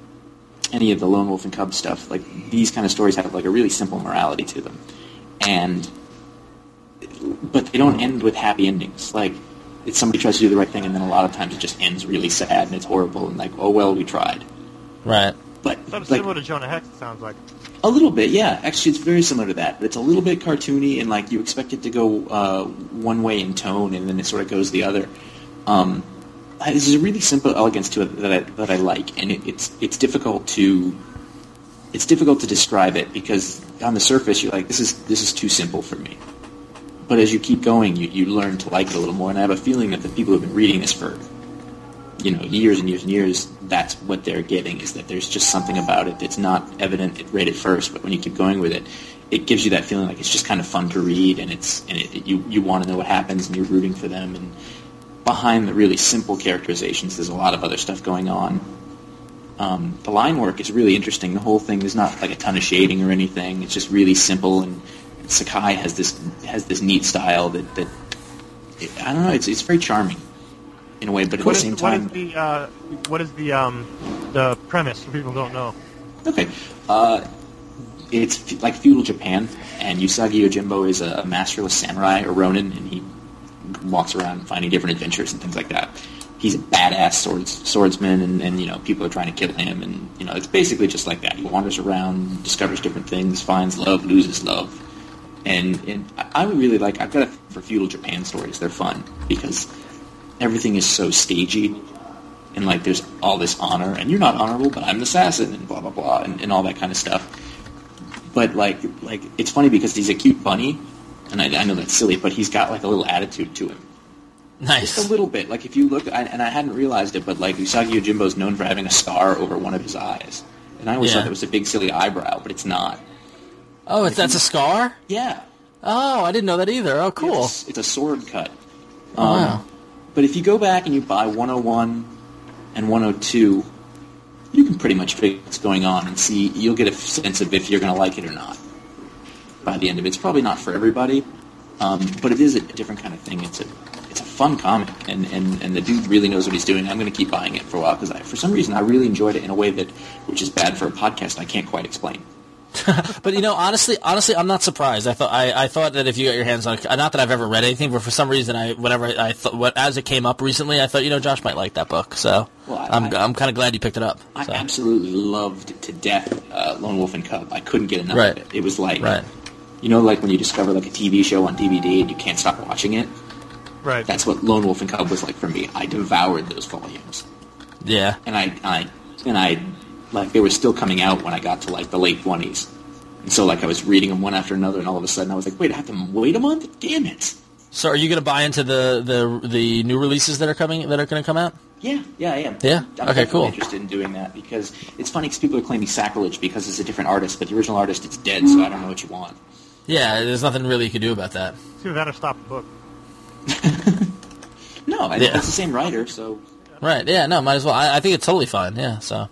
S3: any of the Lone Wolf and Cub stuff, like these kind of stories have like a really simple morality to them, and but they don't end with happy endings. Like it's somebody tries to do the right thing, and then a lot of times it just ends really sad and it's horrible, and like oh well, we tried.
S5: right.
S3: But
S2: Something
S3: like,
S2: similar to Jonah Hex, it sounds like.
S3: a little bit, yeah. Actually, it's very similar to that. But it's a little bit cartoony, and like you expect it to go uh, one way in tone, and then it sort of goes the other. Um, there's a really simple elegance to it that I that I like, and it, it's it's difficult to it's difficult to describe it because on the surface you're like this is this is too simple for me. But as you keep going, you, you learn to like it a little more, and I have a feeling that the people who've been reading this for you know, years and years and years, that's what they're getting, is that there's just something about it that's not evident right at first, but when you keep going with it, it gives you that feeling like it's just kind of fun to read, and it's and it, you, you want to know what happens, and you're rooting for them, and behind the really simple characterizations, there's a lot of other stuff going on. Um, the line work is really interesting. The whole thing, there's not like a ton of shading or anything. It's just really simple, and Sakai has this has this neat style that, that it, I don't know, it's it's very charming. In a way, but at
S2: What
S3: the
S2: is,
S3: same
S2: what
S3: time,
S2: is the uh, what is the um, the premise for people who don't know?
S3: okay, uh, it's f- like feudal Japan, and Usagi Yojimbo is a, a masterless samurai or ronin, and he walks around finding different adventures and things like that. He's a badass swords, swordsman, and, and you know people are trying to kill him, and you know it's basically just like that. He wanders around, discovers different things, finds love, loses love, and and I I would really like. I've got a thing for feudal Japan stories. They're fun because everything is so stagey, and like there's all this honor, and you're not honorable, but I'm an assassin, and blah blah blah, and, and all that kind of stuff. But like, like it's funny because he's a cute bunny, and I, I know that's silly, but he's got like a little attitude to him,
S5: Nice.
S3: just a little bit. Like if you look, I, and I hadn't realized it, but like Usagi Yojimbo is known for having a scar over one of his eyes, and I always
S5: Yeah.
S3: thought it was a big silly eyebrow, but it's not.
S5: Oh, it's, that's a scar?
S3: Yeah,
S5: Oh, I didn't know that either. Oh, cool.
S3: It's, it's a sword cut.
S5: Oh, wow.
S3: But if you go back and you buy one oh one and one oh two, you can pretty much figure what's going on and see. You'll get a sense of if you're going to like it or not by the end of it. It's probably not for everybody, um, but it is a different kind of thing. It's a it's a fun comic, and, and, and the dude really knows what he's doing. I'm going to keep buying it for a while because for some reason I really enjoyed it in a way that, which is bad for a podcast, I can't quite explain.
S5: But you know, honestly, honestly, I'm not surprised. I thought I, I thought that if you got your hands on it, not that I've ever read anything, but for some reason, I whenever I, I thought, what as it came up recently, I thought you know Josh might like that book. So
S3: well, I,
S5: I'm
S3: I,
S5: I'm kind of glad you picked it up.
S3: I
S5: so.
S3: absolutely loved to death uh, Lone Wolf and Cub. I couldn't get enough
S5: right.
S3: of it. It was like,
S5: right.
S3: you know, like when you discover like a T V show on D V D and you can't stop watching it.
S2: Right.
S3: That's what Lone Wolf and Cub was like for me. I devoured those volumes.
S5: Yeah.
S3: And I, I and I like they were still coming out when I got to like the late twenties. And so, like, I was reading them one after another, and all of a sudden I was like, wait, I have to wait a month? Damn it.
S5: So are you going to buy into the, the the new releases that are coming that are going to come out?
S3: Yeah, yeah, I am.
S5: Yeah?
S3: I'm
S5: okay, cool.
S3: I'm interested in doing that because it's funny because people are claiming sacrilege because it's a different artist, but the original artist is dead, so I don't know what you want.
S5: Yeah, there's nothing really you can do about that.
S2: It's either that or stop the book.
S3: No, I,
S5: yeah.
S3: it's the same writer, so...
S5: Right, yeah, no, might as well. I, I think it's totally fine, yeah, so...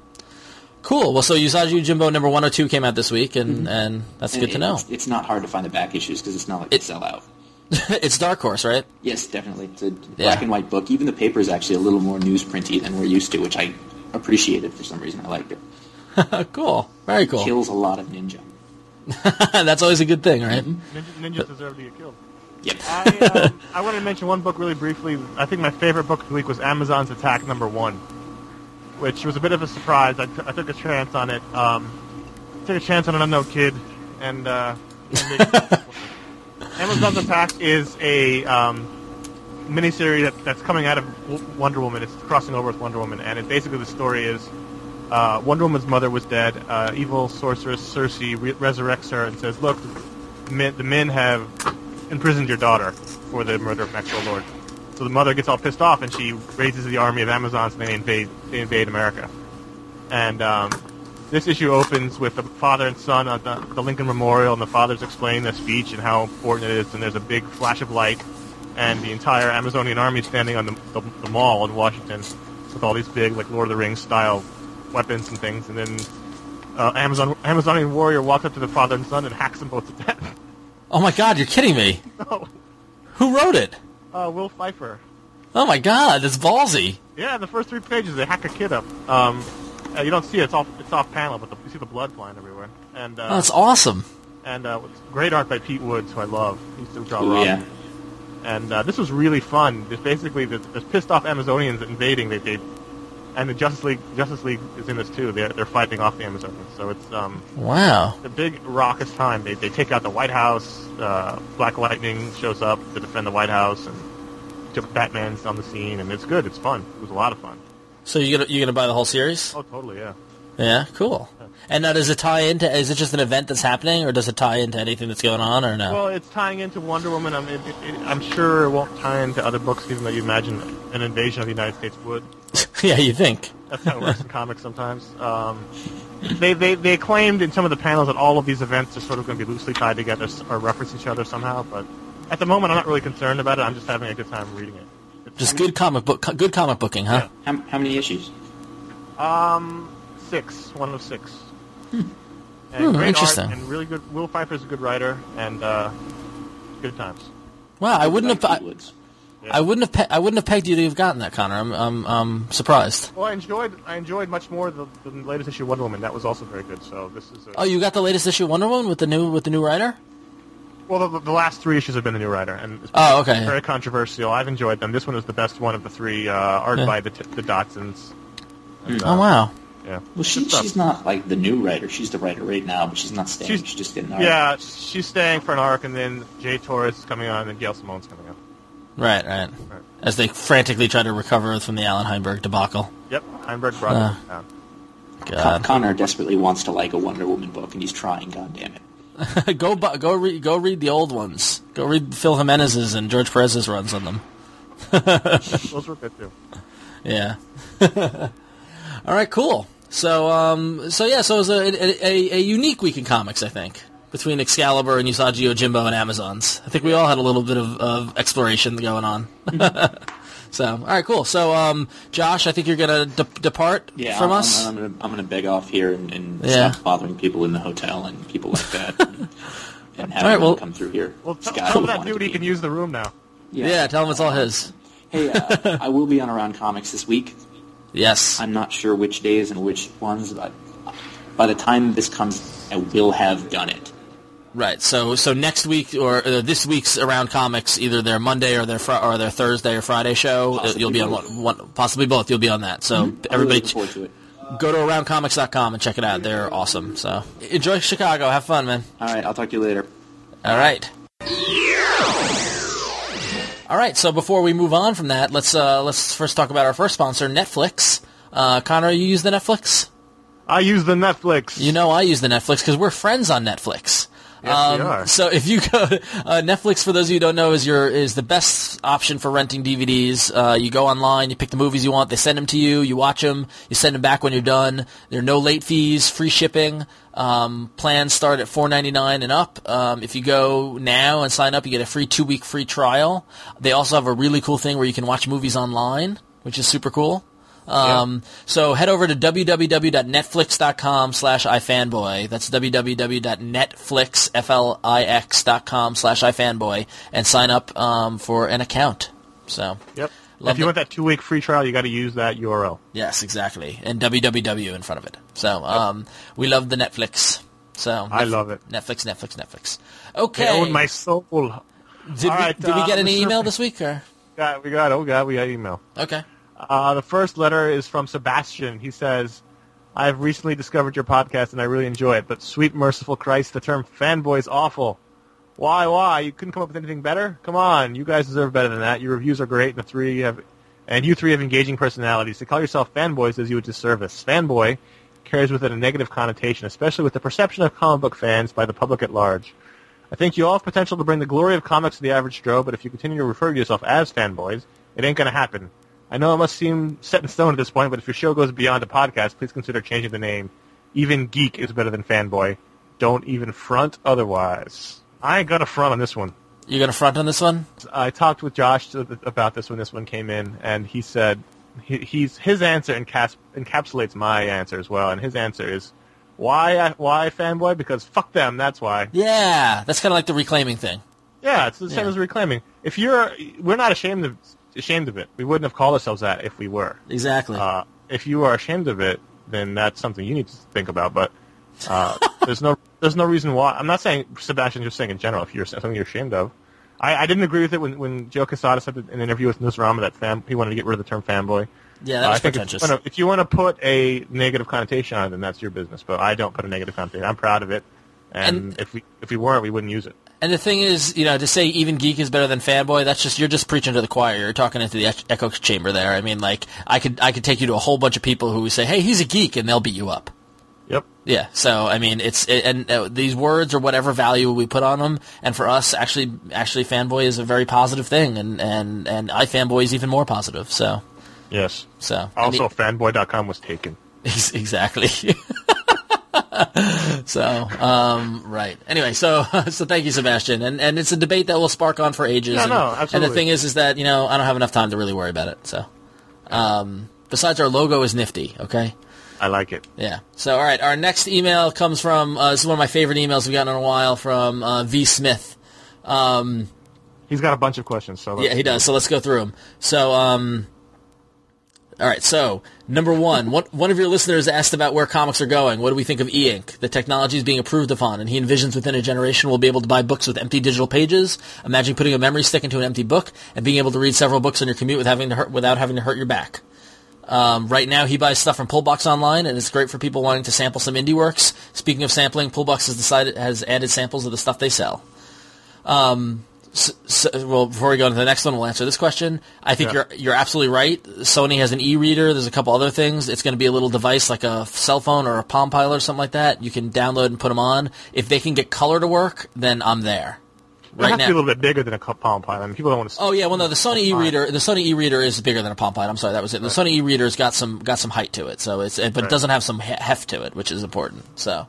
S5: Cool. Well, so Usagi Yojimbo number one oh two came out this week, and, mm-hmm. and that's
S3: and
S5: good
S3: it,
S5: to know.
S3: It's, it's not hard to find the back issues because it's not like
S5: it,
S3: they sell out.
S5: It's Dark Horse, right?
S3: Yes, definitely. It's a black
S5: yeah.
S3: and white book. Even the paper is actually a little more newsprinty than we're used to, which I appreciated for some reason. I liked it.
S5: Cool. Very cool.
S3: Kills a lot of ninja.
S5: That's always a good thing, right?
S2: Mm-hmm. Ninjas, ninjas deserve to get killed.
S3: Yep.
S2: I, um, I wanted to mention one book really briefly. I think my favorite book of the week was Amazon's Attack number one, which was a bit of a surprise. I, t- I took a chance on it. Um, took a chance on an unknown kid, and, uh, and it, Amazon's Attack is a um, miniseries that, that's coming out of Wonder Woman. It's crossing over with Wonder Woman, and it, basically the story is uh, Wonder Woman's mother was dead. Uh, evil sorceress Cersei re- resurrects her and says, "Look, the men, the men have imprisoned your daughter for the murder of Maxwell Lord." So the mother gets all pissed off, and she raises the army of Amazons, and they invade they invade America. And um, this issue opens with the father and son at the, the Lincoln Memorial, and the father's explaining the speech and how important it is, and there's a big flash of light, and the entire Amazonian army standing on the, the, the mall in Washington with all these big, like, Lord of the Rings style weapons and things, and then uh, Amazon Amazonian warrior walks up to the father and son and hacks them both to death.
S5: Oh my god, you're kidding me!
S2: No.
S5: Who wrote it?
S2: Uh, Will Pfeiffer.
S5: Oh my god, that's ballsy.
S2: Yeah, the first three pages they hack a kid up. Um, uh, you don't see it; it's off it's off panel, but the, you see the blood flying everywhere. And uh,
S5: oh, that's awesome.
S2: And uh, it's great art by Pete Woods, who I love. He used to draw
S3: Ooh,
S2: Robin.
S3: yeah.
S2: And uh, this was really fun. There's basically there's, there's pissed off Amazonians invading. They, they and the Justice League Justice League is in this too. They're they're fighting off the Amazonians. So it's um
S5: wow,
S2: a big raucous time. They they take out the White House. Uh, Black Lightning shows up to defend the White House, and Batman's on the scene, and it's good. It's fun. It was a lot of fun.
S5: So you gonna you gonna buy the whole series?
S2: Oh, totally, yeah.
S5: Yeah, cool. Yeah. And now, does it tie into? Is it just an event that's happening, or does it tie into anything that's going on, or no?
S2: Well, it's tying into Wonder Woman. I'm, it, it, I'm sure it won't tie into other books, even though you imagine an invasion of the United States would.
S5: Yeah, you think.
S2: That's how it works in comics sometimes. Um, they, they they claimed in some of the panels that all of these events are sort of going to be loosely tied together or reference each other somehow, but at the moment I'm not really concerned about it. I'm just having a good time reading it. It's
S5: just good comic book, good comic booking, huh?
S3: Yeah. How, how many issues?
S2: Um, six. One of six.
S5: Hmm.
S2: And
S5: hmm,
S2: great
S5: interesting.
S2: art and really good. Will Pfeiffer's a good writer, and uh, good times.
S5: Wow, I wouldn't have. I,
S2: yeah.
S5: I wouldn't have. Pe- I wouldn't have pegged you to have gotten that, Connor. I'm. I'm. I'm surprised.
S2: Well, I enjoyed. I enjoyed much more the, the latest issue of Wonder Woman. That was also very good. So this is. A,
S5: oh, you got the latest issue of Wonder Woman with the new with the new writer?
S2: Well, the, the last three issues have been the new writer, and it's
S5: oh, okay.
S2: very controversial. I've enjoyed them. This one is the best one of the three, uh, art
S5: yeah.
S2: by the, t- the Dotsons. And,
S5: mm.
S2: uh,
S5: oh, wow.
S2: Yeah.
S3: Well, she, she's not, like, the new writer. She's the writer right now, but she's not staying. She's, she's just getting an arc.
S2: Yeah, she's staying for an arc, and then Jay Torres is coming on, and Gail Simone's coming on.
S5: Right, right, right. As they frantically try to recover from the Alan Heinberg debacle.
S2: Yep, Heinberg brought
S5: uh,
S2: it down.
S5: God.
S3: Connor desperately wants to like a Wonder Woman book, and he's trying, goddammit.
S5: go bu- go read go read the old ones. Go read Phil Jimenez's and George Perez's runs on them.
S2: Those were good too.
S5: Yeah. All right, cool. So um so yeah, so it was a, a a unique week in comics, I think, between Excalibur and Usagi Yojimbo and Amazons. I think we all had a little bit of, of exploration going on. So, all right, cool. So, um, Josh, I think you're gonna de- depart
S3: yeah,
S5: from
S3: I'm,
S5: us.
S3: I'm, I'm gonna I'm gonna beg off here and, and
S5: Yeah.
S3: stop bothering people in the hotel and people like that, and, and have
S5: All right,
S3: them
S5: well-
S3: come through here.
S2: Well, t-
S3: Scott
S2: tell that
S3: wanted
S2: dude
S3: to
S2: he
S3: be
S2: can
S3: here.
S2: use the room now.
S5: Yeah, tell him it's all his.
S3: Hey, uh, I will be on Around Comics this week.
S5: Yes.
S3: I'm not sure which days and which ones, but by the time this comes, I will have done it.
S5: Right. So, so next week or uh, this week's Around Comics, either their Monday or their fr- or their Thursday or Friday show, uh,
S3: Possibly
S5: you'll be
S3: both.
S5: on one, one, possibly both. You'll be on that. So
S3: I'm
S5: everybody,
S3: really looking forward to it.
S5: go to around comics dot com and check it out. They're awesome. So enjoy Chicago. Have fun, man.
S3: All right, I'll talk to you later.
S5: All right. All right. So before we move on from that, let's uh, let's first talk about our first sponsor, Netflix. Uh, Connor, you use the Netflix?
S2: I use the Netflix.
S5: You know I use the Netflix because we're friends on Netflix.
S2: Yes, we are.
S5: So if you go, uh, Netflix, for those of you who don't know, is your is the best option for renting D V Ds. Uh, you go online, you pick the movies you want, they send them to you, you watch them, you send them back when you're done. There are no late fees, free shipping. Um, plans start at four ninety-nine and up. Um, if you go now and sign up, you get a free two week free trial. They also have a really cool thing where you can watch movies online, which is super cool. Um, so head over to www.netflix.com slash ifanboy. That's www.netflix, F L I X dot com slash ifanboy and sign up, um, for an account. So,
S2: Yep.
S5: Love
S2: If you
S5: the-
S2: want that two-week free trial, you got to use that U R L.
S5: yes, exactly. And www in front of it. So, um, we love the Netflix. So,
S2: I
S5: Netf-
S2: love it.
S5: Netflix, Netflix, Netflix.
S2: They
S5: Okay.
S2: own my soul.
S5: did
S2: All
S5: we,
S2: right,
S5: did we
S2: uh,
S5: get any
S2: Mister
S5: email this week or?
S2: Got, we got, oh God, we got email.
S5: Okay.
S2: Uh, the first letter is from Sebastian. He says, I've recently discovered your podcast and I really enjoy it, but sweet merciful Christ, the term fanboy is awful. Why, why? You couldn't come up with anything better? Come on, you guys deserve better than that. Your reviews are great and the three have, and you three have engaging personalities. To call yourself fanboys does you a disservice. Fanboy carries with it a negative connotation, especially with the perception of comic book fans by the public at large. I think you all have potential to bring the glory of comics to the average Joe, but if you continue to refer to yourself as fanboys, it ain't going to happen. I know it must seem set in stone at this point, but if your show goes beyond a podcast, please consider changing the name. Even geek is better than fanboy. Don't even front otherwise. I ain't gonna front on this one.
S5: You gonna front on this one?
S2: I talked with Josh about this when this one came in, and he said he, he's his answer encaps, encapsulates my answer as well, and his answer is, why why fanboy? Because fuck them, that's why.
S5: Yeah, that's kind of like the reclaiming thing.
S2: Yeah, it's the same
S5: Yeah.
S2: as reclaiming. If you're, we're not ashamed of ashamed of it. We wouldn't have called ourselves that if we were.
S5: Exactly.
S2: Uh, if you are ashamed of it, then that's something you need to think about. But uh, there's no there's no reason why. I'm not saying Sebastian, just saying in general. If you're something you're ashamed of, I, I didn't agree with it when, when Joe Quesada said in an interview with Newsarama that fan, he wanted to get rid of the term fanboy.
S5: yeah, that
S2: Uh,
S5: was
S2: I think
S5: pretentious.
S2: if you, wanna, if you want to put a negative connotation on it, then that's your business. But I don't put a negative connotation. I'm proud of it, and,
S5: And-
S2: if we if we weren't, we wouldn't use it.
S5: And the thing is, you know, to say even geek is better than fanboy, that's just you're just preaching to the choir. You're talking into the ech- echo chamber there. I mean, like I could I could take you to a whole bunch of people who would say, "Hey, he's a geek," and they'll beat you up.
S2: Yep.
S5: Yeah. So I mean, it's it, and uh, these words or whatever value we put on them, and for us, actually, actually, fanboy is a very positive thing, and and and iFanboy is even more positive. So
S2: Yes.
S5: so
S2: Also,
S5: and
S2: fanboy dot com was taken.
S5: the- exactly. So, um, right. Anyway, so so thank you, Sebastian, and and it's a debate that will spark on for ages.
S2: Yeah,
S5: and,
S2: no,
S5: And the
S2: absolutely.
S5: thing is, is that you know I don't have enough time to really worry about it. So, um, besides, our logo is nifty. Okay.
S2: I like it.
S5: Yeah. So, all right. Our next email comes from uh, this is one of my favorite emails we've gotten in a while from uh, V Smith. Um,
S2: He's got a bunch of questions. So let's-
S5: yeah, he does. So let's go through them. So, um, all right. So, number one, one, one of your listeners asked about where comics are going. What do we think of e-ink? The technology is being improved upon, and he envisions within a generation we'll be able to buy books with empty digital pages. Imagine putting a memory stick into an empty book and being able to read several books on your commute with having to hurt, without having to hurt your back. Um, right now, he buys stuff from Pullbox online, and it's great for people wanting to sample some indie works. Speaking of sampling, Pullbox has decided has added samples of the stuff they sell. Um, so, so, well, before we go into the next one, we'll answer this question. I think
S2: Yeah.
S5: you're you're absolutely right. Sony has an e-reader. There's a couple other things. It's going to be a little device like a cell phone or a Palm Pilot or something like that. You can download and put them on. If they can get color to work, then I'm there.
S2: It
S5: Right
S2: has to be a
S5: now.
S2: little bit bigger than a Palm Pilot. I mean, people don't want to.
S5: Oh yeah, well no, the Sony e-reader, the Sony e-reader is bigger than a Palm Pilot. I'm sorry, that was it. The Sony e-reader's got some got some height to it, so it's but it doesn't have some he- heft to it, which is important. So,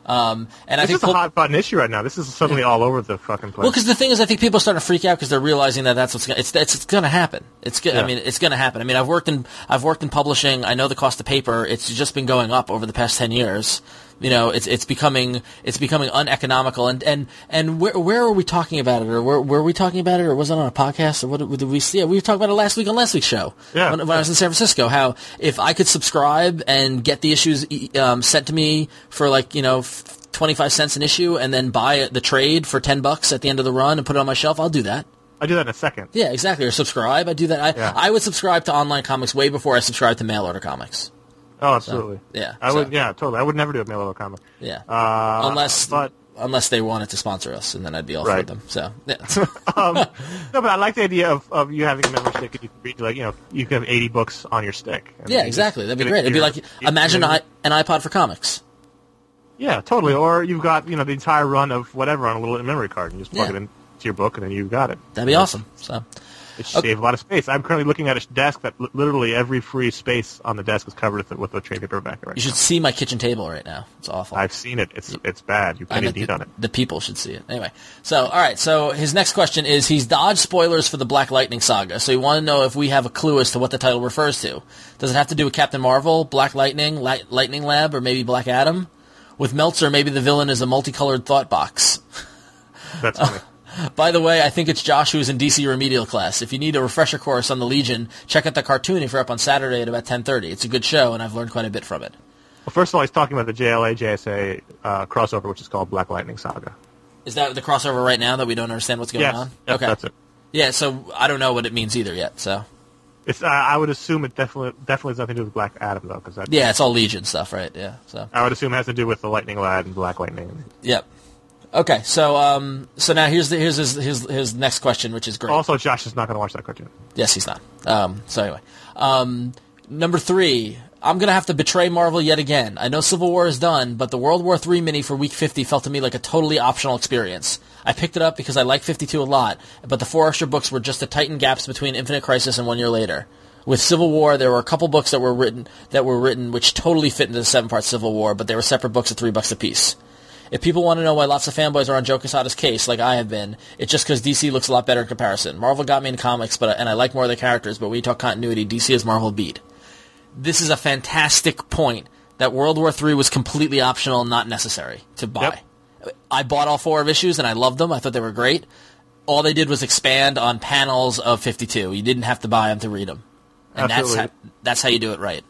S5: Um, and I
S2: This
S5: think
S2: is a
S5: pol-
S2: hot button issue right now. This is suddenly all over the fucking place.
S5: Well, because the thing is, I think people are starting to freak out because they're realizing that that's what's gonna, it's it's, it's going to happen. It's go-
S2: Yeah.
S5: I mean, it's going to happen. I mean, I've worked in I've worked in publishing. I know the cost of paper. It's just been going up over the past ten years. You know, it's it's becoming it's becoming uneconomical. And and and where where are we talking about it, or where were we talking about it, or was it on a podcast, or what did we see? Yeah, we were talking about it last week on last week's show.
S2: Yeah.
S5: When, when I was in San Francisco, how if I could subscribe and get the issues um, sent to me for like you know. F- twenty-five cents an issue and then buy the trade for ten bucks at the end of the run and put it on my shelf, I'll do that.
S2: I do that in a second.
S5: Yeah, exactly. Or subscribe. I do that. I,
S2: Yeah.
S5: I would subscribe to online comics way before I subscribe to mail order comics.
S2: Oh, absolutely.
S5: So, yeah,
S2: I
S5: so.
S2: would. Yeah, totally. I would never do a mail order comic.
S5: Yeah.
S2: Uh,
S5: unless
S2: but
S5: unless they wanted to sponsor us, and then I'd be all for
S2: Right.
S5: them. So, yeah.
S2: um, no, but I like the idea of, of you having a memory stick and you can read like you know you can have eighty books on your stick. And
S5: yeah,
S2: you
S5: exactly.
S2: just
S5: That'd be
S2: get
S5: great. It'd be
S2: your-
S5: like imagine
S2: and
S5: I,
S2: then-
S5: an iPod for comics.
S2: Yeah, totally. Or you've got you know the entire run of whatever on a little memory card, and you just plug
S5: Yeah.
S2: it into your book, and then you've got it.
S5: That'd be awesome. So,
S2: It should save a lot of space. I'm currently looking at a desk that li- literally every free space on the desk is covered with, with a trade paperback right
S5: you should
S2: now.
S5: see my kitchen table right now. It's awful.
S2: I've seen it. It's it's bad. You
S5: I
S2: can't
S5: meant
S2: eat
S5: the,
S2: on it.
S5: the people should see it. Anyway, so, all right, so his next question is, he's dodged spoilers for the Black Lightning saga, so he wanted to know if we have a clue as to what the title refers to. Does it have to do with Captain Marvel, Black Lightning, Light, Lightning Lab, or maybe Black Adam? With Meltzer, maybe the villain is a multicolored thought box.
S2: That's funny.
S5: By the way, I think it's Josh who's in D C remedial class. If you need a refresher course on the Legion, check out the cartoon if you're up on Saturday at about ten thirty. It's a good show, and I've learned quite a bit from it.
S2: Well, first of all, he's talking about the J L A J S A uh, crossover, which is called Black Lightning Saga.
S5: Is that the crossover right now that we don't understand what's going
S2: Yes,
S5: on?
S2: yes,
S5: Okay.
S2: that's it.
S5: Yeah, so I don't know what it means either yet, so...
S2: It's, uh, I would assume it definitely definitely has nothing to do with Black Adam, though, because
S5: Yeah, it's all Legion stuff, right? Yeah. So.
S2: I would assume it has to do with the Lightning Lad and Black Lightning.
S5: Yep. Okay. So um. So now here's the here's his his, his next question, which is great.
S2: Also, Josh is not going to watch that cartoon.
S5: Yes, he's not. Um. So anyway, um. Number three. I'm gonna have to betray Marvel yet again. I know Civil War is done, but the World War Three mini for Week fifty felt to me like a totally optional experience. I picked it up because I like fifty-two a lot, but the four extra books were just to tighten gaps between Infinite Crisis and One Year Later. With Civil War, there were a couple books that were written that were written which totally fit into the seven-part Civil War, but they were separate books at three bucks apiece. If people want to know why lots of fanboys are on Joe Quesada's case, like I have been, it's just because D C looks a lot better in comparison. Marvel got me in comics, but and I like more of the characters, but when you talk continuity, D C has Marvel beat. This is a fantastic point that World War Three was completely optional and not necessary to buy.
S2: Yep.
S5: I bought all four of issues, and I loved them. I thought they were great. All they did was expand on panels of fifty-two. You didn't have to buy them to read them. And
S2: Absolutely.
S5: that's how, that's how you do it right.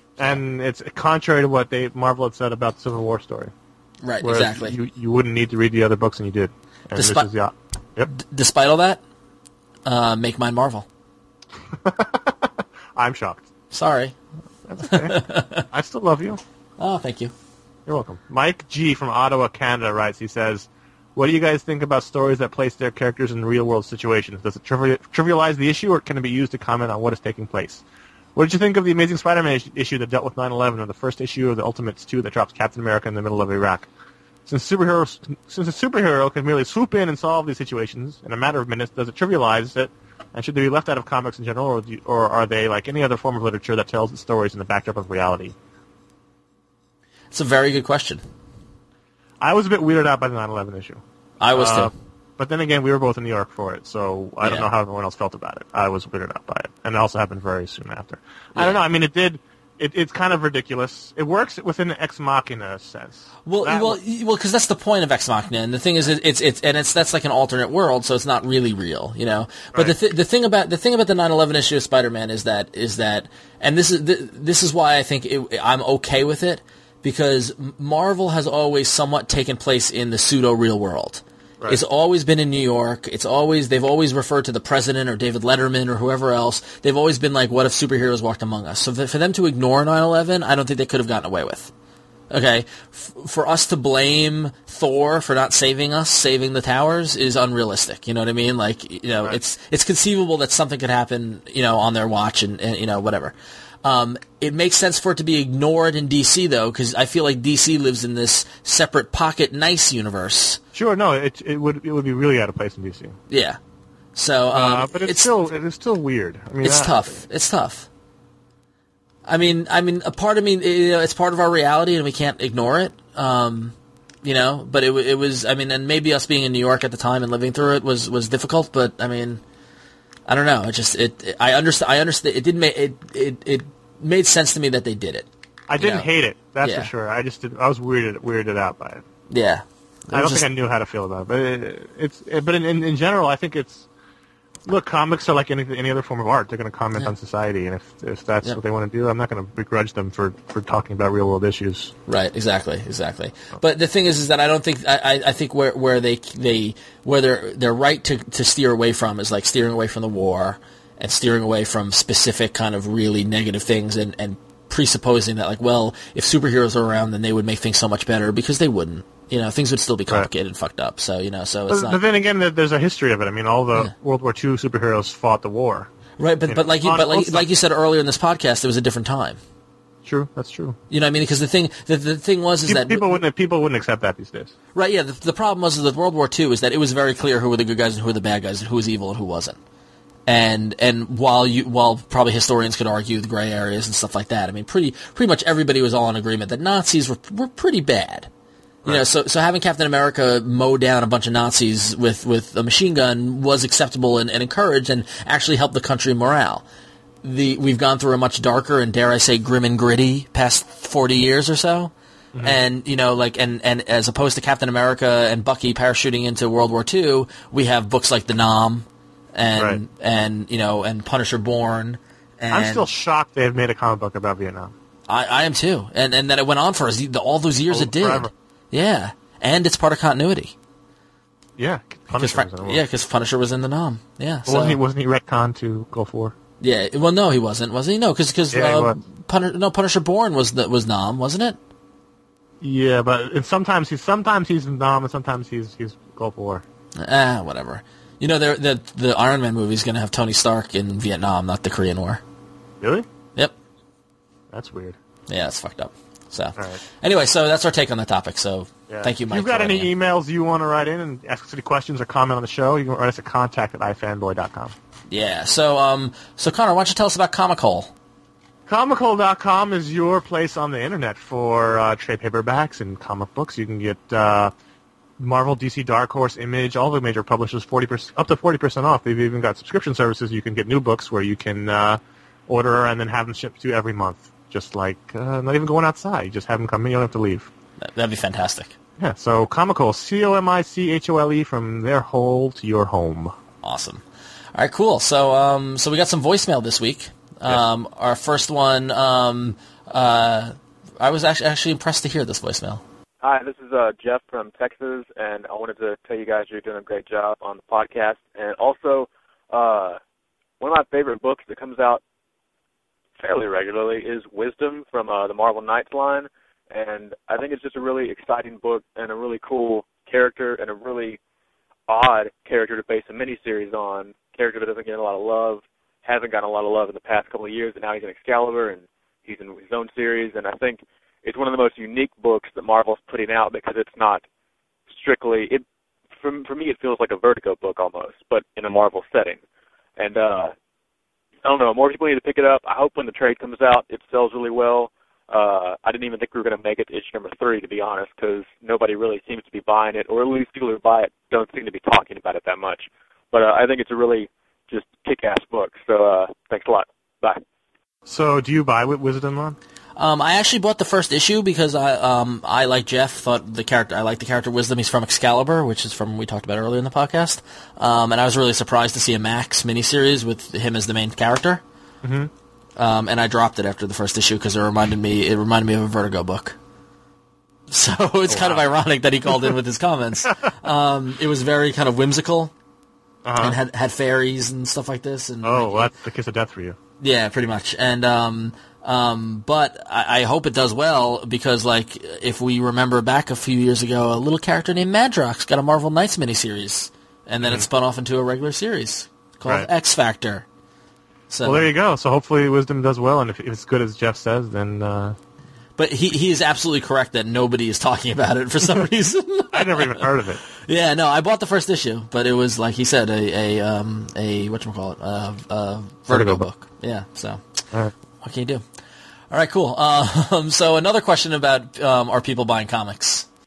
S2: And it's contrary to what they Marvel had said about the Civil War story.
S5: Right,
S2: Whereas
S5: exactly.
S2: You, you wouldn't need to read the other books, and you did. And
S5: Despite-
S2: this is the op- Yep.
S5: D- despite all that, uh, make mine Marvel.
S2: I'm shocked.
S5: Sorry.
S2: That's okay. I still love you.
S5: Oh, thank you.
S2: You're welcome. Mike G. from Ottawa, Canada writes, he says, what do you guys think about stories that place their characters in real-world situations? Does it trivial- trivialize the issue, or can it be used to comment on what is taking place? What did you think of the Amazing Spider-Man is- issue that dealt with nine eleven, or the first issue of the Ultimates two that drops Captain America in the middle of Iraq? Since, superheroes, since a superhero can merely swoop in and solve these situations in a matter of minutes, does it trivialize it? And should they be left out of comics in general, or, do you, or are they like any other form of literature that tells its stories in the backdrop of reality?
S5: It's a very good question.
S2: I was a bit weirded out by the nine eleven issue.
S5: I was
S2: Uh,
S5: too.
S2: But then again, we were both in New York for it, so I don't
S5: Yeah.
S2: know how everyone else felt about it. I was weirded out by it, and it also happened very soon after. I
S5: Yeah.
S2: don't know. I mean, it did. It, it's kind of ridiculous. It works within the Ex Machina sense.
S5: Well,
S2: That
S5: well,
S2: was-
S5: y- well, because that's the point of Ex Machina, and the thing is, it, it's it's and it's that's like an alternate world, so it's not really real, you know. But the
S2: Right.
S5: th- the thing about the thing about the nine eleven issue of Spider-Man is that is that, and this is th- this is why I think it, I'm okay with it, because Marvel has always somewhat taken place in the pseudo real world.
S2: Right.
S5: It's always been in New York. It's always they've always referred to the president or David Letterman or whoever else. They've always been like, "What if superheroes walked among us?" So th- for them to ignore nine eleven, I don't think they could have gotten away with. Okay, F- for us to blame Thor for not saving us, saving the towers, is unrealistic. You know what I mean? Like, you know,
S2: Right.
S5: it's it's conceivable that something could happen, you know, on their watch, and, and you know, whatever. Um, it makes sense for it to be ignored in D C though, because I feel like D C lives in this separate pocket nice universe.
S2: Sure, no, it it would it would be really out of place in D C.
S5: Yeah. So, um,
S2: Uh, but it's, still it is still weird. I mean,
S5: it's
S2: I-
S5: tough. It's tough. I mean, I mean, a part of me, you know, it's part of our reality, and we can't ignore it. Um, you know. But it it was, I mean, and maybe us being in New York at the time and living through it was, was difficult. But I mean, I don't know. It just it, it I understand. I understand. It didn't make it, it it made sense to me that they did it.
S2: I didn't
S5: know?
S2: hate it. That's
S5: Yeah.
S2: for sure. I just did, I was weirded weirded out by it.
S5: Yeah, it
S2: I don't
S5: was just-
S2: think I knew how to feel about it. But it, it's it, but in, in in general, I think it's. Look, comics are like any any other form of art. They're going to comment
S5: Yeah.
S2: on society, and if if that's
S5: Yeah.
S2: what they want to do, I'm not going to begrudge them for, for talking about real world issues.
S5: Right, exactly, exactly. But the thing is, is that I don't think I, I I think where where they they where they're they're right to to steer away from is like steering away from the war and steering away from specific kind of really negative things and and presupposing that like, well, if superheroes are around, then they would make things so much better, because they wouldn't. You know, things would still be complicated and fucked up. So you know, so it's
S2: But,
S5: not
S2: but then again, there- there's a history of it. I mean, all the
S5: Yeah.
S2: World War Two superheroes fought the war.
S5: right. But
S2: you
S5: but
S2: know,
S5: like you
S2: on
S5: but like,
S2: both
S5: like you said earlier in this podcast, it was a different time.
S2: True, that's true.
S5: You know what I mean? Because the thing the, the thing was is
S2: People,
S5: that
S2: people wouldn't people wouldn't accept that these days.
S5: right. Yeah. The, the problem was with World War Two is that it was very clear who were the good guys and who were the bad guys and who was evil and who wasn't. And and while you while probably historians could argue the gray areas and stuff like that, I mean, pretty pretty much everybody was all in agreement that Nazis were were pretty bad. You know, so so having Captain America mow down a bunch of Nazis with, with a machine gun was acceptable and, and encouraged and actually helped the country morale. The we've gone through a much darker and, dare I say, grim and gritty past forty years or so. Mm-hmm. And you know, like and, and as opposed to Captain America and Bucky parachuting into World War Two, we have books like The Nam and
S2: Right.
S5: and you know and Punisher Born. And
S2: I'm still shocked they have made a comic book about Vietnam.
S5: I, I am too, and and that it went on for as, all those years
S2: Oh,
S5: it did.
S2: forever.
S5: Yeah, and it's part of continuity.
S2: Yeah,
S5: Cause
S2: Punisher.
S5: Fra-
S2: was in it.
S5: yeah, because Punisher was in the Nam. Yeah,
S2: Well,
S5: so,
S2: wasn't he wasn't he retconned to Gulf War?
S5: yeah. Well, no, he wasn't. Was he? No, because because
S2: Yeah, he
S5: uh,
S2: was.
S5: Pun- no Punisher Born was the, was Nam, wasn't it?
S2: Yeah, but and sometimes he's sometimes he's in Nam and sometimes he's he's Gulf War.
S5: Ah, whatever. You know, the the the Iron Man movie is going to have Tony Stark in Vietnam, not the Korean War.
S2: Really?
S5: Yep.
S2: That's weird.
S5: Yeah, it's fucked up. So,
S2: right.
S5: anyway, so that's our take on the topic. So,
S2: Yeah.
S5: thank you, Mike.
S2: If you've got
S5: for
S2: any
S5: writing in.
S2: emails you want to write in and ask us any questions or comment on the show, you can write us at contact at ifanboy dot com.
S5: Yeah. So, um, so Connor, why don't you tell us about Comic Hole?
S2: comic hole dot com is your place on the internet for uh, trade paperbacks and comic books. You can get uh, Marvel, D C, Dark Horse, Image, all the major publishers, forty percent up to forty percent off. They've even got subscription services. You can get new books where you can uh, order and then have them shipped to you every month. Just like uh, not even going outside. You just have them come in. You don't have to leave.
S5: That- That'd be fantastic.
S2: Yeah, so Comic Hole, C O M I C H O L E, from their hole to your home.
S5: Awesome. All right, cool. So, um, so we got some voicemail this week. Um, our first one, um, uh, I was actually actually impressed to hear this voicemail.
S6: Hi, this is uh, Jeff from Texas, and I wanted to tell you guys you're doing a great job on the podcast. And also, uh, one of my favorite books that comes out fairly regularly is Wisdom from uh, the Marvel Knights line. And I think it's just a really exciting book and a really cool character and a really odd character to base a miniseries on. Character that doesn't get a lot of love, hasn't gotten a lot of love in the past couple of years, and now he's in Excalibur and he's in his own series. And I think it's one of the most unique books that Marvel's putting out because it's not strictly it. For, for me, it feels like a Vertigo book almost, but in a Marvel setting. And uh, I don't know, more people need to pick it up. I hope when the trade comes out, it sells really well. Uh, I didn't even think we were going to make it to issue number three, to be honest, because nobody really seems to be buying it, or at least people who buy it don't seem to be talking about it that much. But uh, I think it's a really just kick-ass book. So uh, thanks a lot. Bye.
S2: So do you buy with Wisdom on?
S5: Um, I actually bought the first issue because I, um, I like Jeff, thought the character, I like the character Wisdom. He's from Excalibur, which is from, we talked about earlier in the podcast. Um, and I was really surprised to see a Max miniseries with him as the main character.
S2: Mm-hmm.
S5: Um, and I dropped it after the first issue because it reminded me, it reminded me of a Vertigo book. So it's
S2: Oh,
S5: kind
S2: wow.
S5: of ironic that he called in with his comments. Um, it was very kind of whimsical
S2: Uh-huh.
S5: and had, had fairies and stuff like this. And
S2: Oh, well, that's the kiss of death for you.
S5: yeah, pretty much. And um, um, but I, I hope it does well because, like, if we remember back a few years ago, a little character named Madrox got a Marvel Knights miniseries, and then it spun off into a regular series called
S2: Right.
S5: X Factor. So,
S2: Well, there you go. So hopefully Wisdom does well, and if it's good as Jeff says, then uh,
S5: but he he is absolutely correct that nobody is talking about it for some reason.
S2: I never even heard of it.
S5: Yeah, no, I bought the first issue, but it was like he said, a a um a whatchamacallit, uh, uh Vertigo
S2: Vertigo
S5: book. Yeah, so
S2: All right.
S5: what can you do? All right, cool. Um, so another question about um, are people buying comics?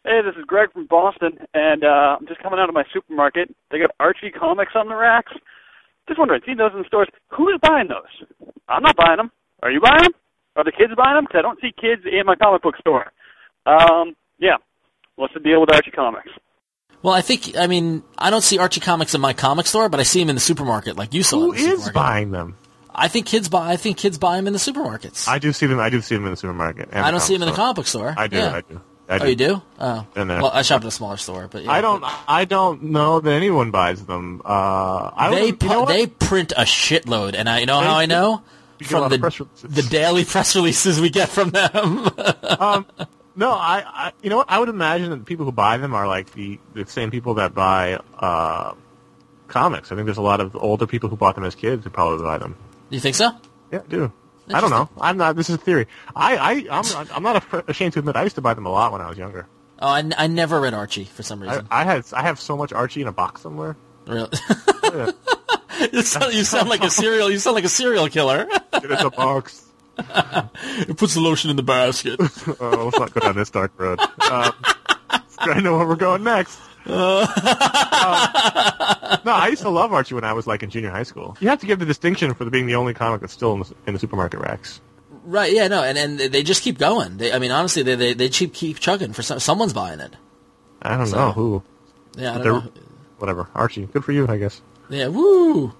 S7: Hey, this is Greg from Boston, and uh, I'm just coming out of my supermarket. They got Archie comics on the racks. Just wondering, seeing those in the stores, who's buying those? I'm not buying them. Are you buying them? Are the kids buying them? Because I don't see kids in my comic book store. Um, yeah. What's the deal with Archie comics?
S5: Well, I think, I mean, I don't see Archie comics in my comic store, but I see them in the supermarket, like you saw.
S2: Who
S5: in the supermarket.
S2: is buying them?
S5: I think kids buy. I think kids buy them in the supermarkets.
S2: I do see them. I do see them in the supermarket.
S5: I don't see them in the comic book store.
S2: I do.
S5: Yeah.
S2: I do. I do.
S5: Oh, you do? Oh,
S2: And
S5: well, I shop at a smaller store, but yeah.
S2: I don't. I don't know that anyone buys them. Uh, I
S5: They
S2: would, you know
S5: pu- they
S2: what?
S5: print a shitload, and I you know
S2: They
S5: how I
S2: do.
S5: know
S2: You get a lot
S5: from
S2: of
S5: the
S2: press releases.
S5: the daily press releases we get from them.
S2: um, no, I, I. You know what? I would imagine that the people who buy them are like the the same people that buy uh, comics. I think there's a lot of older people who bought them as kids who probably buy them.
S5: You think so?
S2: Yeah, I do. I don't know. I'm not. This is a theory. I, I, I'm, I'm not af- ashamed to admit I used to buy them a lot when I was younger.
S5: Oh, I, n- I never read Archie for some
S2: I,
S5: reason.
S2: I had, I have so much Archie in a box somewhere.
S5: Really?
S2: Oh, yeah.
S5: you, sound, you sound like a serial. You sound like a serial killer.
S2: It's a box.
S5: It puts the lotion in the basket.
S2: Oh, let's not go down this dark road. Um, I know where we're going next. Uh, no, I used to love Archie when I was like in junior high school. You have to give the distinction for being the only comic that's still in the, in the supermarket racks.
S5: Right? Yeah. No. And, and they just keep going. They, I mean, honestly, they they they keep keep chugging for some, someone's buying it.
S2: I don't
S5: So,
S2: know who.
S5: Yeah. I
S2: But
S5: don't
S2: they're-
S5: know.
S2: Whatever. Archie. Good for you, I guess.
S5: Yeah. Woo.